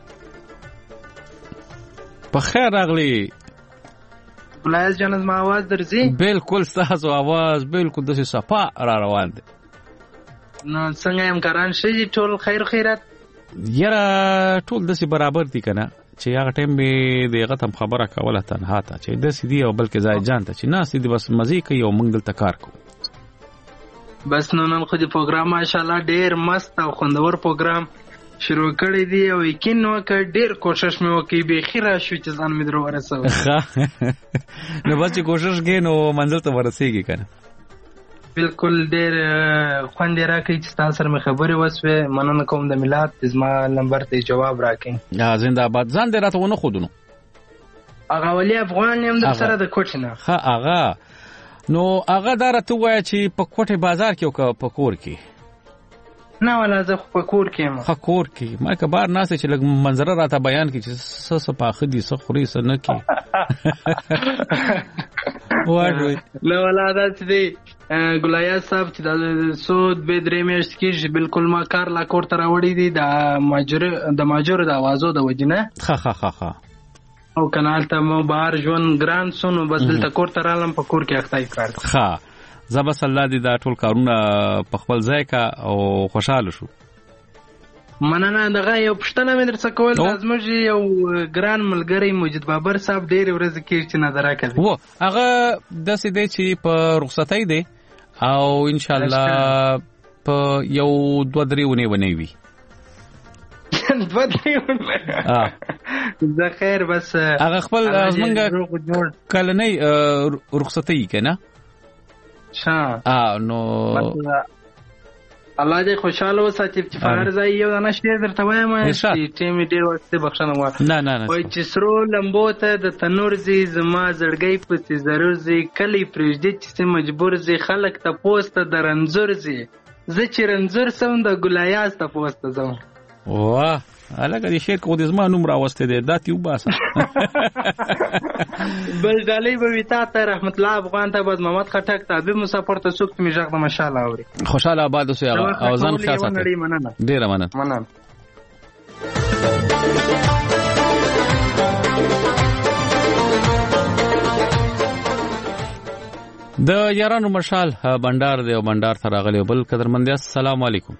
په خیر راغلی بلایز جان ما आवाज درځي بالکل تاسو आवाज بالکل د صفا را روان دي نو څنګه هم کاران شي ټول خیر خیرات یاره ټول د برابر دي کنه چې هغه ټیم به دغه تم خبره کوله تنها ته چې د سیدی او بلکې ځای جان ته چې ناس دې بس مزه کوي او موږ دلته کار کوو بس نو نن خو دې پروګرام ماشاءالله ډیر مست او خوندور پروګرام شروع کړی دی او یقین وکړ ډیر کوشش مې وکړ به خیره شو چې ځان مې درو ورسوم نو بس کوشش کې نو منزل ته ورسېږي کنه بالکل ډیر خوند راکړي چې تاسو سره مې خبرې وسوې مننه کوم د میلاد زما نمبر ته جواب راکړي یا زنده باد ځان دې راته ونه خودونو هغه ولي افغان یم د سره د کوټنه ها هغه نو هغه درته وای چې په کوټه بازار کې او په کور کې نه ولا زه په کور کې یم خو کور کې ما کبار ناس چې لګ منظر راته بیان کې چې س س پاخه دي س خوري س نه کې له ولادت دی ګلایه صاحب چې د سود به درې میاشتې کېږي بالکل ما کار لا کور ته راوړی دی د ماجر د ماجر د اوازو د وجنه ها ها ها ها او کنال ته مو بهر ژوند ګران سونو بس دلته کور ته رالم په کور کې اختای کار ها زبس الله دې دا ټول کارونه په خپل ځای کا او خوشاله شو مننه دغه یو پښتنه مې درڅ کول زموږ یو ګران ملګری مجید بابر صاحب ډېر ورځې کې چې نظر راکړي وو هغه د سې چې په رخصتۍ دی او ان شاء الله په یو دوه درې ونی ونی وي دوه درې ونی زه خیر بس هغه خپل زمونږ کلنۍ رخصتۍ کنه ها نو الله دې خوشاله وساتي چې فرض یو دانه شی درته وایم چې ټیم ډیر وخت بخښنه غواړم نه نه نه وای چې سرو لمبو ته د تنور زی زما زړګي پتی ضرور زی کلی پرېږدي چې مجبور زی خلک ته پوسټ د رنزور زی زه چې رنزور سم د ګلایاس ته پوسټ زم واه الګا دې شیر کو د زما نوم راوسته دی داتیو باسه بل ډالۍ به وتا ته رحمت الله افغان ته باز محمد خټک ته به مسافر ته سوق می ژغه ماشاءالله اوري خوشاله آباد اوسه او ځان خاصه ډیره مننه مننه د یارانو مشال بندر دی او بندر ته راغلی بل قدرمند السلام علیکم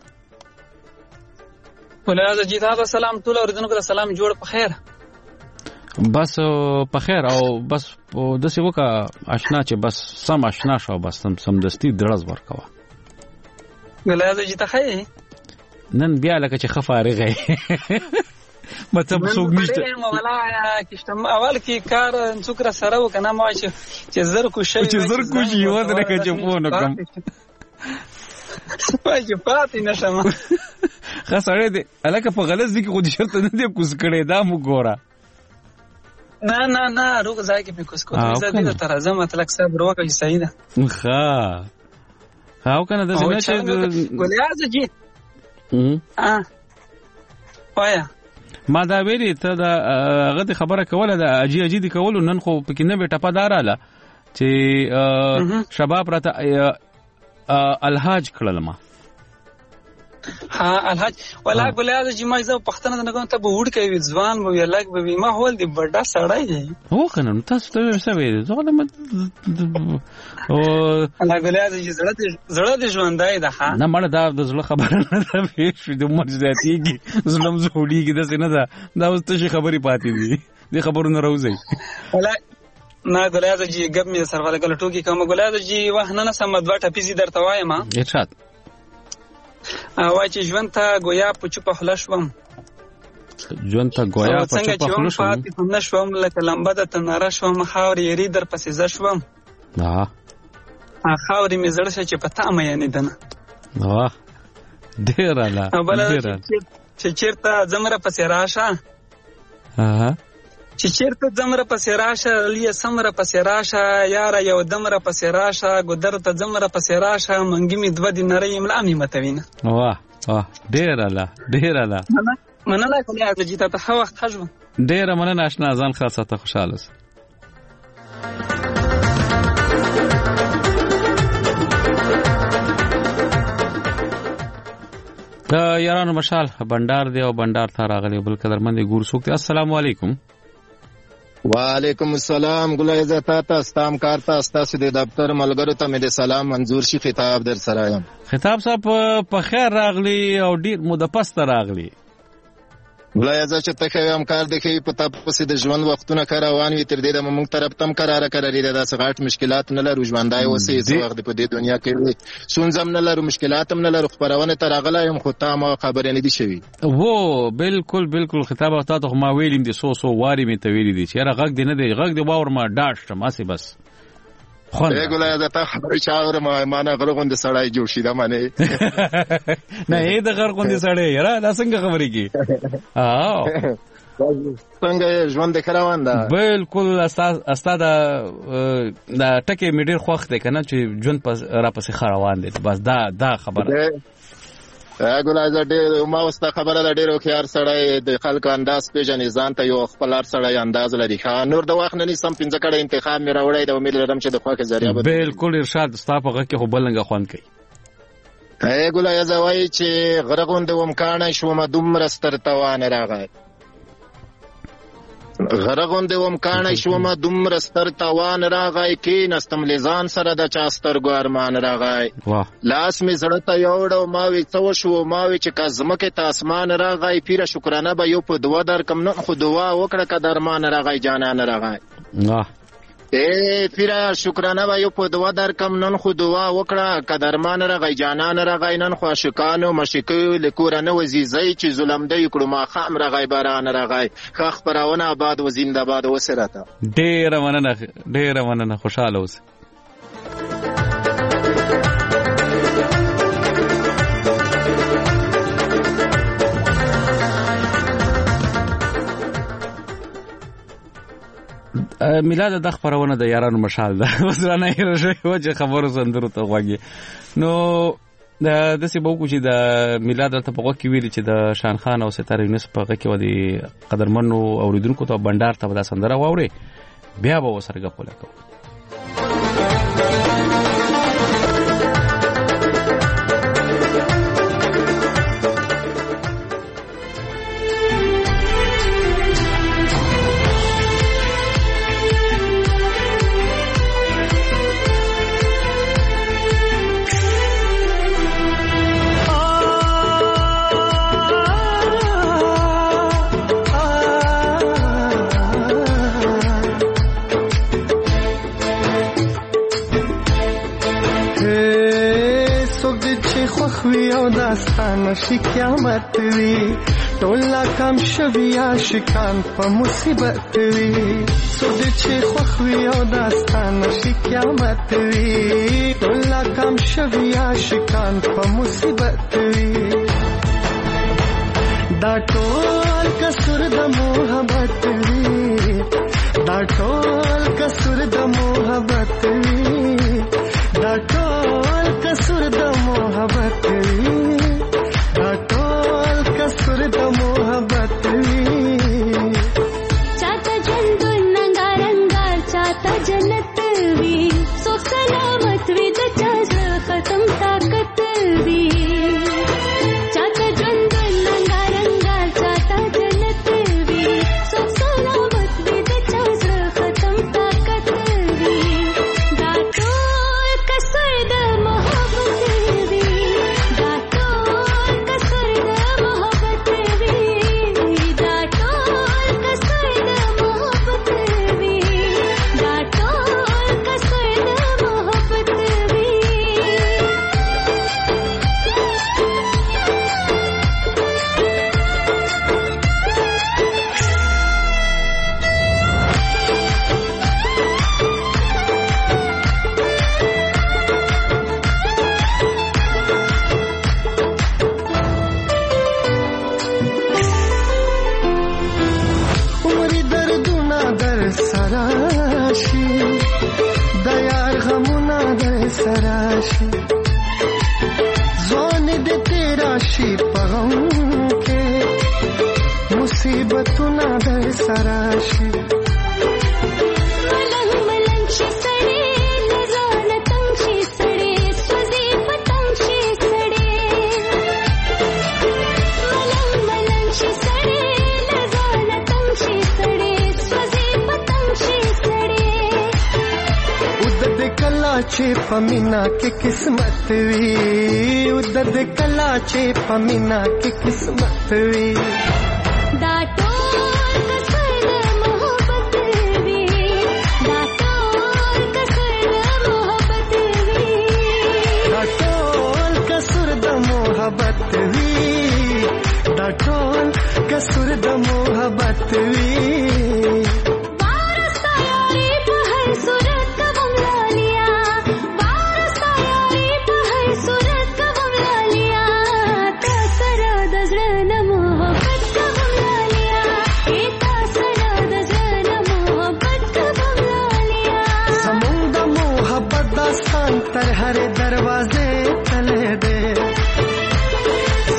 ولازم جیدا سلام ټول اوریدونکو ته سلام جوړ په خیر بس په خیر او بس د څه وکا آشنا چې بس سم آشنا شو بس سم سم دستی درز ورکوا ولازم جیدا خې نن بیا لکه چې خفارغه مطلب څوک نشته مولا کښتم اول کې کار څوک را سره وکنه ما چې چې زر کو شي چې زر کو شي و درکه چې فون کوم پاجي پاتې نشم خسړې دې الکه په غلط دي کې خو دې شرط نه دی کوس کړي دا مو ګوره نه نه نه روغ ځای کې به کوس کوم زه دې تر ازم مطلق صبر وکړي صحیح ده ښه هاو کنه د زنه چې ګلیاز جی ا وایا ما دا ویلي ته دا هغه د خبره کوله د اجي اجي دي کول نن خو پکې نه به ټپه داراله چې شباب راته الحاج کړل ما ها الحاج ولا ګلیاز جی ما زه پښتنه نه کوم ته به وډ کوي ځوان به لګ به ما هول دی بڑا سړی دی هو کنه تاسو ته څه ویل زه له او انا ګلیاز جی زړه دې زړه دې ژوندای ده ها نه مړ دا د زړه خبره نه ده ویښ د عمر زیاتیږي ظلم زوړیږي د څه نه ده دا اوس ته خبرې پاتې دي دې خبرونه راوځي ولا نه ګلیاز جی ګب می سرواله کله ټوکی کوم ګلیاز جی واه نه سم دوه ټپیزي درته وایم ها ارشاد وای چې ژوند ته گویا په چوپه خلشوم ژوند ته گویا په چوپه خلشوم پاتې هم نشوم لکه لمبه د تناره شوم خاور یری در پسې ز شوم ها خاور می زړه چې پتا مې نه دنه واه ډیر اعلی ډیر چې چیرته زمره پسې راشه ها چې چیرته زمره پسې راشه لیا سمره پسې راشه یار یو دمره پسې راشه ګدر ته زمره پسې راشه منګی می دوه دي نری املا می متوینه واه واه ډیر اعلی ډیر اعلی مننه کولی اته چې ته ښه وخت حجو ډیر مننه آشنا ځان خاصه ته خوشاله اوسه دا یارانو مشال بندر دی او بندر ته راغلی بل قدرمند ګور سوکته السلام علیکم وعلیکم السلام ګلای زتا تاسو تام کار تاسو تاسو د دفتر ملګرو ته مې سلام منظور شي خطاب در سره یم خطاب صاحب په خیر راغلی او ډیر مده پست راغلی ګلای زه چې ته کوم کار د کوي په تاسو د ژوند وختونه کاروان وي تر دې د موږ طرف تم قرار کړی دا څنګه مشکلات نه لرو ژوندای اوسې څو وخت په دې دنیا کې سونځم نه لرو مشکلات هم نه لرو خبرونه تر غلا یم خو تا ما خبرې نه دي شوی وو بالکل بالکل خطاب او تاسو ما ویلم دي سو سو واری می ته ویل دي چې را غږ دی نه دی غږ دی باور ما داشت ماسي بس خو نه ګولای دا ته خبرې چاور ما معنا غرغوند سړای جوړ شي دا معنی نه اې د غرغوند سړای یاره دا څنګه خبرې کی اه څنګه ژوند کراوان دا بالکل استاد استاد دا ټکی میډر خوخ دی کنه چې ژوند پس را پسې خروان دي بس دا دا خبره ګلایزه ډېر ما اوس ته خبره ده ډېر هوښیار سړی د خلکو انداز پېژني ځان ته یو خپل هر سړی انداز لري ښه نور د وخت نه نیسم پنځه کړه انتخاب مې راوړی د امید لرم چې د خوښې ذریعه به بالکل ارشاد ستا په غږ کې خو بل رنګه خوند کوي ای ګلایزه وایي چې غره غوندې وم کاڼی شومه دومره ستر توان راغی غره غوندې وم کاڼی شومه دومره ستر توان راغی کېناستم له ځان سره د چا سترګو ارمان راغی لاس مې زړه ته یوړو ما وی څه وشو ما وی چې که ځمکې ته اسمان راغی پیره شکرانه به یو په دوه درکم نن خو دعا وکړه که درمان راغی جانان راغی ای پیره شکرانه به یو په دوه درکم نن خو دعا وکړه که درمان راغی جانان راغی نن خو عاشقانو مشقیو له کوره نه وزیځئ چې ظلمده یې کړو ماښام راغی باران راغی ښه خپرونه آباد و زنده‌باد اوسې راته ډېره مننه ډېره مننه خوشحاله اوسې میلاد د خبرونه د یارانو مشال ده اوس را نه راځي چې خبرو سندرو ته غوږی نو د دسې بوکو چې د میلاد ته په غوږ کې ویل چې د شان خان او ستاره یونس په غوږ کې ودی قدرمنو اوریدونکو ته بندر ته د سندره واوري بیا به وسرګه کوله کو داستان شي قیامت وی ټولا کم شوی عاشقان په مصیبت وی سود چې خوخوي او داستان شي قیامت وی ټولا کم شوی عاشقان په مصیبت وی دا ټول کسر د محبت وی دا ټول کسر د محبت وی دا ټول کسر د محبت وی دا ټول کسر د محبت وی چاته ژوند ننګارنګا چاته جنت وی سو سلامت وی د چا ختم طاقت وی چاته ژوند ننګارنګا چاته جنت وی سو سلامت وی د چا ختم طاقت وی دا ټول کسر د محبت وی دا ټول کسر د محبت وی دا ټول کسر د محبت وی دا ټول کسر د محبت وی عمری دردونه در سراشی د یار غمونه در سراشی ځوان دې تیرا شي په غم کې مصیبتونه در سراشي ملنګ ملنګ شي سړی لزانه تنګ شي سړی سوزي پتنګ شي سړی ملنګ ملنګ شي سړی لزانه تنګ شي سړی سوزي پتنګ شي سړی ودد کلا چې پمینا کې قسمت وی ودد کلا چې پمینا کې قسمت وی دا ټول کسر د محبت وی دا ټول کسر د محبت وی دا ټول کسر د محبت وی دا ټول کسر د محبت وی بارستا یاري په هر صورت کوم لالیا بارستا یاري په هر صورت کوم لالیا تا سره د زړه د محبت کوم لالیا تا سره د زړه د محبت کوم لالیا زمون د محبت داستان تر هر دروازې تله دے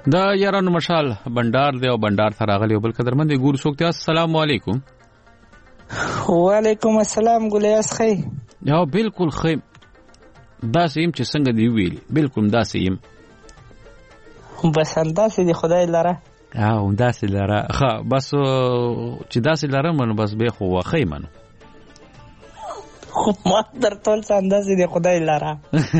دا یارانو مشال بندار دی او بندار ته راغلی بل قدرمن دی ګور سوکته. السلام علیکم. وعلیکم السلام ګلیاس خی. یا بالکل خی. دا سیم چې څنګه دی ویلي بالکل دا سیم. بس انداسې دی خدای لاره. او انداسې لاره. ها بس چې داسې لاره منو بس به خو واخی منو. خو ما در ټول انداسې دی خدای لاره.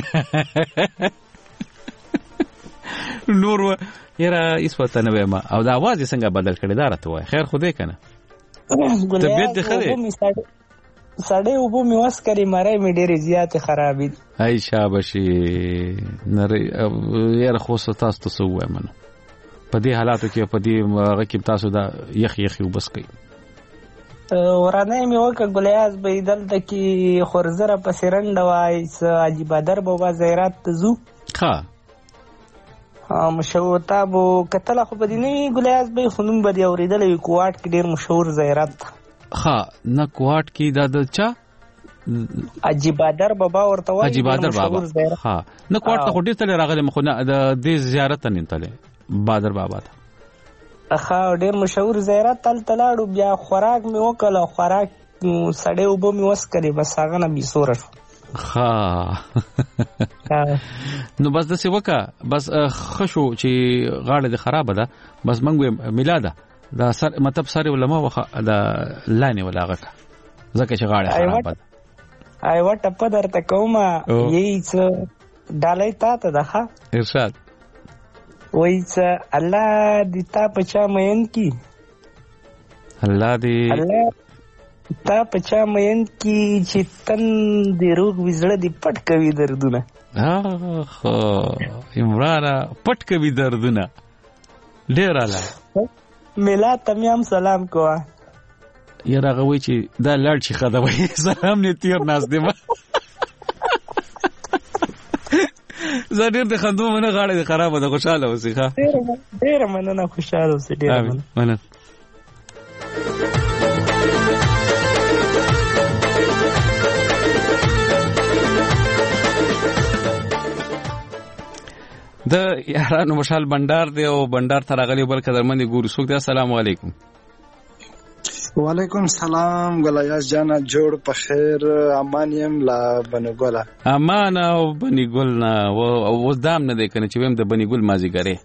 نور یاره ایس پته نه وایم او دا आवाज څنګه بدل کړی دا راته وای. خیر خدای کنه. طبیعت دې خره. سړی وبو می واس کری مړی می ډېری زیات خرابې. ای شاباشي نری یاره خو تاسو ته سو وایم نو. په دې حالاتو کې په دې هغه کې تاسو دا یخ یخ وبس کوي. ورانه می وکړه ګلیاس به دلته کې خورزره په سرنده وای س عجیب در بابا زیرات تزو. ها مشهور تابو کتل خو بدینی ګلیاس به خنوم بدی اوریدل کوټ کې ډیر مشهور زیارت. ها نه کوټ کې د چا عجیب در بابا ورته وای. عجیب در بابا. ها نه کوټ ته خو ډیر تل راغلی مخ نه د دې زیارت نه تل بادر بابا ته. اخا ډیر مشهور زیارت تل تلاړو بیا خوراک می وکړه خوراک سړی وبو می وس کړي بس هغه نه بي سور شو. ها نو بس د څه وکا بس خشو چې غاړه د خراب ده بس منګو میلاده دا سر مطلب سره علماء وخه دا لاینه ولاغه ځکه چې غاړه خراب ده. ای وټه په درته کومه یی څه ډالۍ تا ته ده ارشاد وای څه الله دې تا په چا مین کی الله دې الله تا په چا مین کی چې تن دې روغ وزړه دې پټ کوي دردونه. اه عمران پټ کوي دردونه ډیر اعلی. ملا تمیام سلام کوه. یاره هغه وایي چې دا لاړ چې ښه ده وایي سلام نه تیر ناست دی. زه ډېر د خندو منه غاړه دې خرابه ده خوشحاله اوسې. ښه ډېره مننه خوشحاله اوسې. ډېره مننه. د یارانو مشال بندار دی او بندار ته راغلی بل قدرمن دی ګورو څوک دی. السلام علیکم. وعلیکم سلام ګلیاس جانا جوړ په خیر امان یم لا بنګولا. امان او بنګول نه او دام نه دی کنه چې ویم د بنګول مازیګری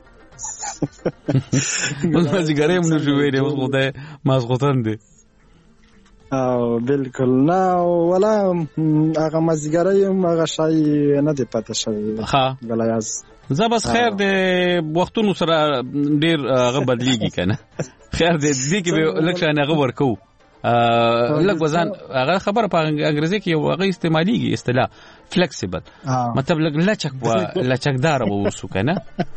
اوس مازیګری موږ جوړې دی اوس خدای مازغوتن دی. او بالکل نه ولا هغه مازیګری هغه شای نه دی پته شوی. ها ګلیاس زه بس خیر د وختونو سره ډیر هغه بدلیږي کنه. خیر دې دې کې به لکه نه غوړ کو لکه وزن هغه خبره په انګریزي کې یو هغه استعماليږي اصطلاح فلیکسیبل مطلب لچک و لچکدار ووسو کنه.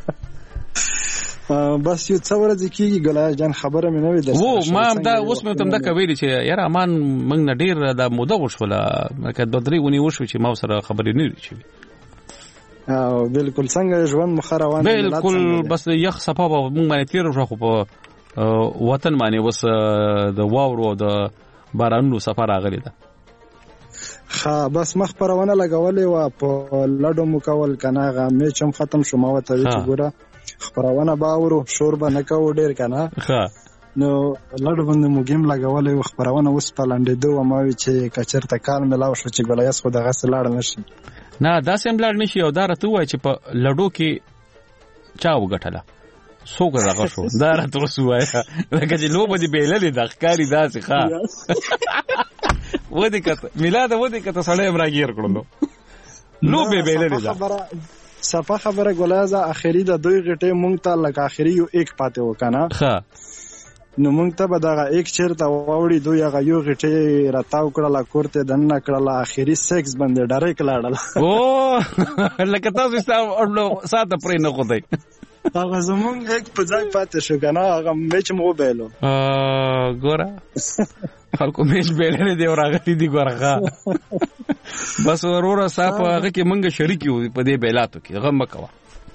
بس یو څو ورځې کېږي ګلیاس جان خبره مې نه وې ده وو ما دا اوس مې تم دا کوي چې یاره امان موږ نه ډیر دا موده وشوله لکه دوه درې ونی وشو چې ما سره خبرې نه لري. او بالکل څنګه ژوند مخ روان دی بالکل بس یخ صفه موږ باندې تیر شو په وطن باندې وس د واورو او د بارانونو سفر راغلی ده. ها بس مخ پرونه لګولې و په لډو مکول کنه غا مې چم ختم شو ما وته چې ګوره خبرونه باورو شور به نه کو ډیر کنه. ها نو لډو باندې موګیم لګولې و خبرونه وس پلانډې دوه ما وی چې کچرته کال ملاو شو چې ګلیاس خو دغه سلاړ نشي. نه دا سم لاړ نشي او دا راته وای چې په لډو کې چا وګټله څوک راغ شو دا راته وسوای لکه چې لوبه دی بیللې د ښکاری داسې ښه و دې کته میلاد و دې کته سړی امراګیر کړلو لوبه بیللې دا صفه خبره ګلازه اخیری د دوی غټه مونږ ته لکه اخیری یو ایک پاتې وکنه. ها نو مونږ ته به دا ایک چیرته واوړي دوی هغه یو غټه راتاو کړله کوړته دنه کړله اخیری سیکس باندې ډایرک لاړل. او لکه تاسو ستاسو ساته پرې نه کوتای هغه زمونږ ایک په ځای پاتې شو کنه هغه میچ مو بیلو. ا ګوره خلکو میچ بیلنه دی ورغلی دی ګورغه بس ورور صاحب هغه کې مونږ شریک یو په دې بیلاتو کې غم مکوا.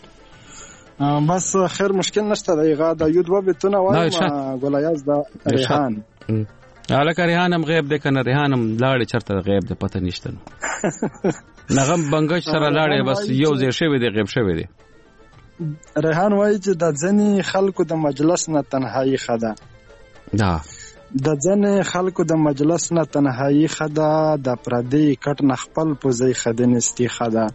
بس خیر مشکل نشته دی غاده یو دوه بتونه وای ما ګلیاس دا ریحان الکه ریحان هم غیب دی کنه ریحان هم لاړ چرته غیب دی پته نشته نو نغم بنگش سره لاړ بس یو ځای شوی دی غیب شوی دی. ریحان وایي چې د ځینې خلکو د مجلس نه تنهایی ښه ده. د ځینې خلکو د مجلس نه تنهایی ښه ده، د پردي کټ نه خپل پوزی ښه د نستي ښه ده.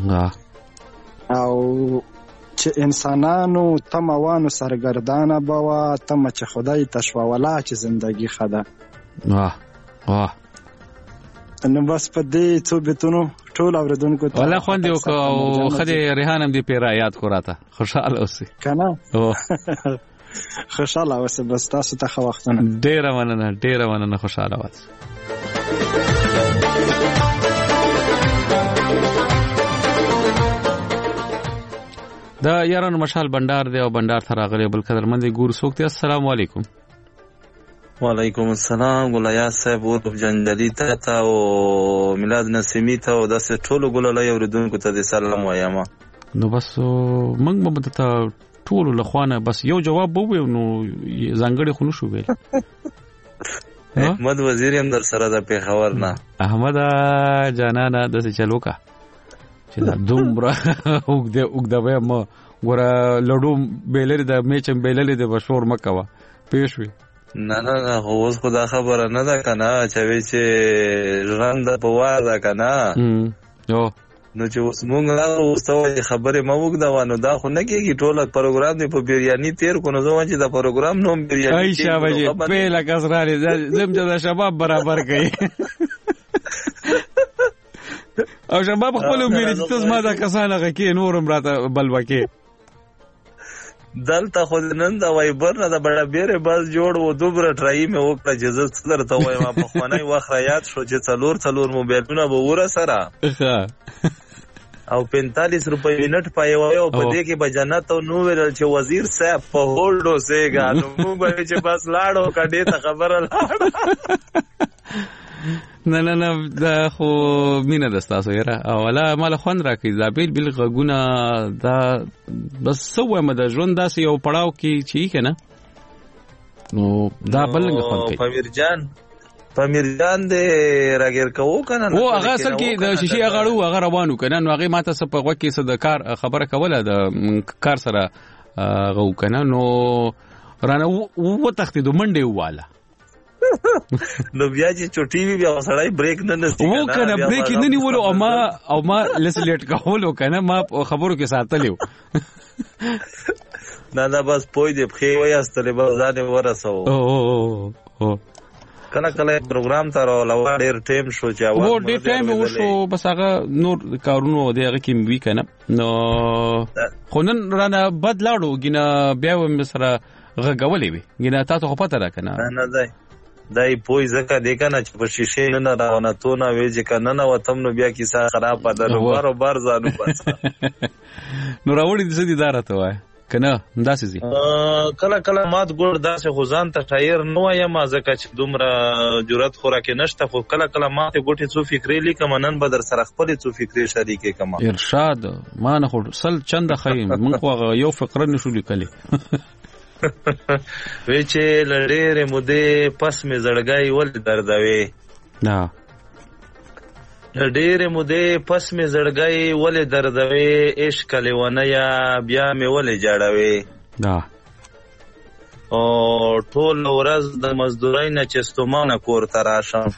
او چې انسانانو تموانو سرګردانه بوا تم چې خدای تشواولا چې زندگی ښه ده. واه واه نو بس په دې څو بیتونو ټول اوریدونکو ته ولا خوند یو او خدای ریحان هم دې پیرا یاد کو راته خوشاله اوسې کنه. خوشاله اوسې بس تاسو ته ښه وختونه. ډیره مننه ډیره مننه خوشاله اوسې. دا یارانو مشال بندار دی او بندار ته راغلی بل قدرمند ګور سوکتی. السلام علیکم. وعلیکم السلام. ګلیا صاحب ورو جنجلی ته او میلاد نسیمی ته او داسې ټولو ګللای اوریدونکو ته د سلام وایم. نو بس موږ به ته ټولو لخوانه بس یو جواب وو نو ځانګړي خونو شو ویل. احمد وزیر هم در سره د پیښور نه. احمد جانانه داسې چلو کا چې دا دومره وګده وګده به ما ګوره لړو بیلری د میچم بیلری د بشور مکوا پېښوي. نه نه نه اوس خو دا خبره نه ده کنه چې وی چې ژوند په وار ده کنه. یو نو چې اوس مونږ لا اوسه خبره ما وګدا وانه دا خو نه کېږي ټوله پروګرام دی په بریاني تیر کو نو زه چې دا پروګرام نوم بریاني ای شابه په لکه زراري زم چې دا شباب برابر کوي او شباب خپل امید چې تاسو ما دا کسانه کې نورم راته بلوکه دلته خو نن دا وایبر نه دا بڑا بیره باز جوړ و دوبره ټرای مې وکړه جزت سره ته وایم په خوانای وخت یاد شو چې څلور څلور موبایلونه به ور سره او پینتالیس روپۍ منټ پایو او په دې کې به جنت او نو ویل چې وزیر صاحب په هولډ اوسېګا نو موږ به چې بس لاړو کډې ته خبره لاړ. نه نه نه دا خو مینه د تاسو یره اوله مال خوند راکې دا بیل بیل غونه دا بس سوې مده ژوند داسې یو پړاو کې چی کنه نو دا بلنګ خوند کوي. پامیر جان پامیر جان دې راګر کوو کنه او هغه اصل کې د شیشې غړو هغه روانو کنه نو هغه ماته څه په وکه څه د کار خبره کوله د کار سره غو کنه نو رانه و تختې د منډه واله نو بیا چې چټي وی بیا سړی بریک نه نستی کنه و کنه بریک نه نیولو او ما او ما لس لیټ کولو کنه ما خبرو کې ساتلیو نه نه بس پوی دې خې وای استلې بازار ورسو او او کله کله پروګرام ته راو ډیر ټیم شو چې اول و ډیر ټیم وشو بس هغه نور کارونو دغه کې وی کنه نو خونن رانه بدلاړو ګینه بیا و سره غغولې وی ګینه تاسو خو پته را کنه نه نه دای پوی زکه د کنه چې په شیشه نه راونه تو نه وی چې کنه نه وتم نو بیا کیسه خراب پدر بار بار ځانو پات نو راوړي د سدي دارته وای کنه انداسې زی کله کله مات ګور داسې خزان ته ټایر نو یم ځکه چې دومره جرأت خوراکه نشته خو کله کله ماته ګوټي څو فکرې لیکم نن بدر سره خپل څو فکرې شریکې کما ارشاد ما نه خو سل چنده خیم من خو یو فقره نشو لیکلی وی چې لړېره مودې پس می زړګای ول دردوي نا لړېره مودې پس می زړګای ول دردوي عشق لیونیا بیا می ول جاړوي دا او ټول ورځ د مزدورای نه چستومانه کور تراشم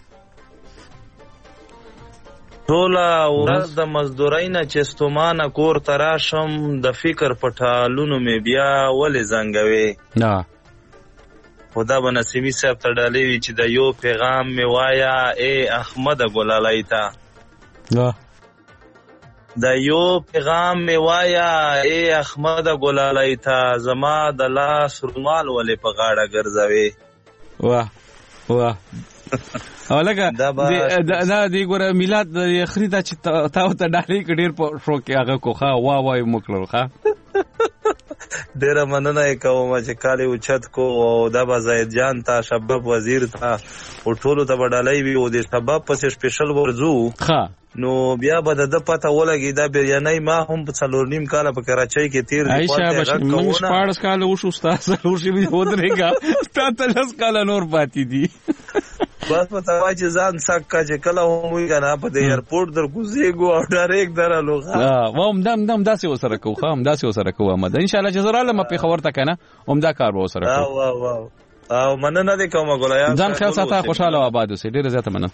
ټول ورځ د مزدورای نه چستومانه کور تراشم د فکر پټالونو می بیا ولې زنګوي نا خدا به نسیمی صاحب ته ډالې وی چې د یو پیغام می وایا اے احمد ګلالای تا نا د یو پیغام می وایا اے احمد ګلالای تا زما د لاس رومال ولې په غاړه ګرځوي واه واه او لکه دا دی ګوره میلاد د خریدا چې تاو ته ډالې کډیر په شو کې هغه کوخه وا وای مکلو ښا ډیر مننه کوم چې کالي اوچت کو او دا با زید جان تا شباب وزیر تا او ټولو ته ډالې وی او د سبب په سپیشل ورزو ښا نو بیا به د پته ولګي دا بیانای ما هم په څلور نیم کال په کراچۍ کې تیر دی پاتې غږ کوونه شپږ کال وشو استاد ورشي وي ودرېګا تا ته لس کال نور پاتې دي بس په توا چې ځان سکه چې کله هم وي کنه په دې ایرپورټ در کوزيګو او ډایرکټ درالو ها و هم دم دم داسې وسره کو خو هم داسې وسره کو احمد ان شاء الله چې زراله مې په خبر تا کنه هم دا کار وسره کو وا وا او مننه دې کومه ګولیا ځان خیال ساته خوشاله آباد اوسې ډیره زیاته مننه.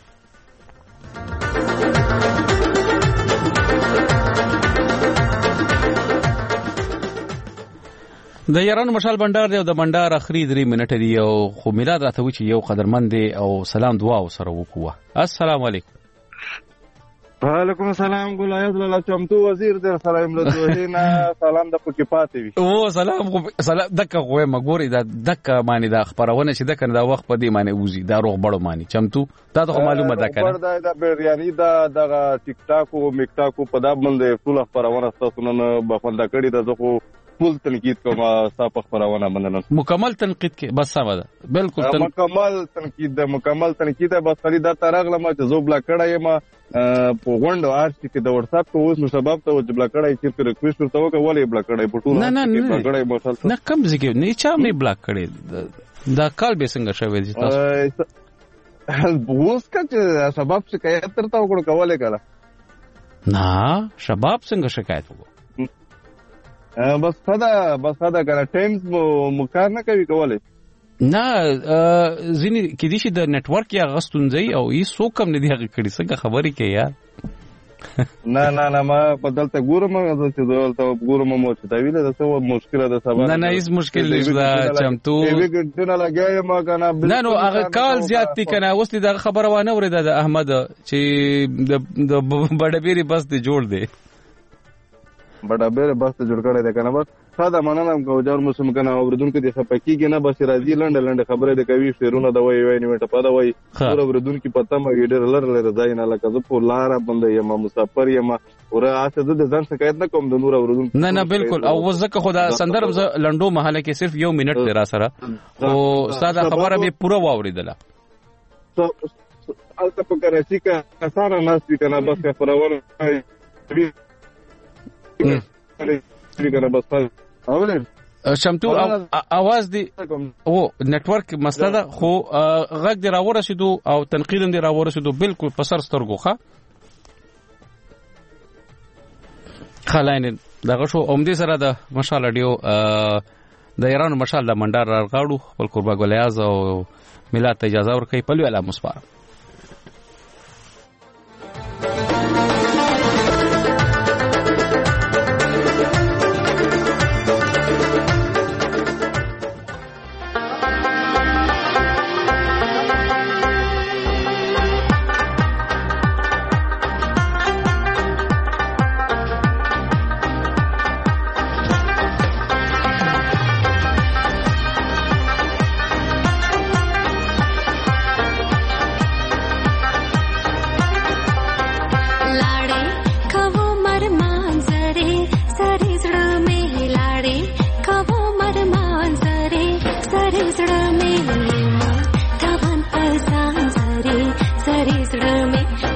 د یارانو مشال بندر دی او د بندر اخري درې منټه دی او خو میلاد راته و چې یو قدرمن دی او سلام دعا سره وکوه. السلام علیکم. وعلیکم السلام ګلایت لاله چمتو وزیر در سلام له دوهینا سلام د پکې پاتې وي. او سلام خو سلام دغه خو مګوري دا دغه معنی دا خبرونه چې دغه دا وخت په دې معنی وزي دا روغ بړو معنی چمتو دا ته معلومه ده کنه دا د بریاني دا دغه ټیک ټاک او میک ټاک په دا باندې ټول خبرونه تاسو نن بخنده کړی دا زه فل تنقید کوما صاحب خبرونه مننه مکمل تنقید کې بس سم ده بالکل تن... مکمل تنقید ده مکمل تنقید ده بس خالي دا ترغله ما چې زو بلا کړه ما په غونډو آرشي کې د واتس اپ په اوس سبب ته چې بلا کړه چې ریکوست ورته وکړه ولې بلا کړه په ټول نه نه نه نه کم ځکه نه چا مې بلا کړه دا کال به څنګه شوی دي تاسو اوس که سبب شکایت ترته وکړو کولای کړه نه شباب څنګه شکایت وکړو بس خدا بس خدا کنه ټیمز مو کار نه کوي کولای نه ځینې کې دي چې د نتورک یا غستونځي او یې سو کم نه دی هغه کړي څنګه خبرې کوي یار نه نه نه ما په دلته ګورم چې دلته ګورم مو چې دا ویل دا څه مشکله ده سبا نه نه هیڅ مشکل نشته چمتو یوه ګټه نه لګای ما کنه نه نو هغه کال زیات دي کنه اوس دې دا خبره وانه ورته د احمد چې د بډبيري بس دې جوړ دی بڑا بیر بس ته جوړ کړی دی کنه بس ساده مننه کو جار موسم کنه اوردونکو دي خپکیږي نه بس راځي لنډ لنډ خبره د کوي شیرونه د وای وای نیمه په دا وای اور اوردونکو پته ما ګډر لر لر ځای نه لکه زه په لار باندې یم مسافر یم اور اسه د ځان شکایت نه کوم د نور اوردونکو نه نه بالکل او وزکه خدا سندرم ز لنډو محله کې صرف یو منټ دی را سره او ساده خبره به پوره واوریدله البته په کراچي کې اسانه ناس دي کنه بس خبرونه شمتو आवाज دی او نتورک مسله ده خو غږ دی راورسېدو او تنقید دی راورسېدو بالکل په سر سترګو ښه خلاین دغه شو اومدي سره د مشال اډیو د ایران مشال د منډار راغاړو خپل قربا ګلیاز او میلاد ته اجازه ورکړي په لوی اعلی مسپار सरे सड़ में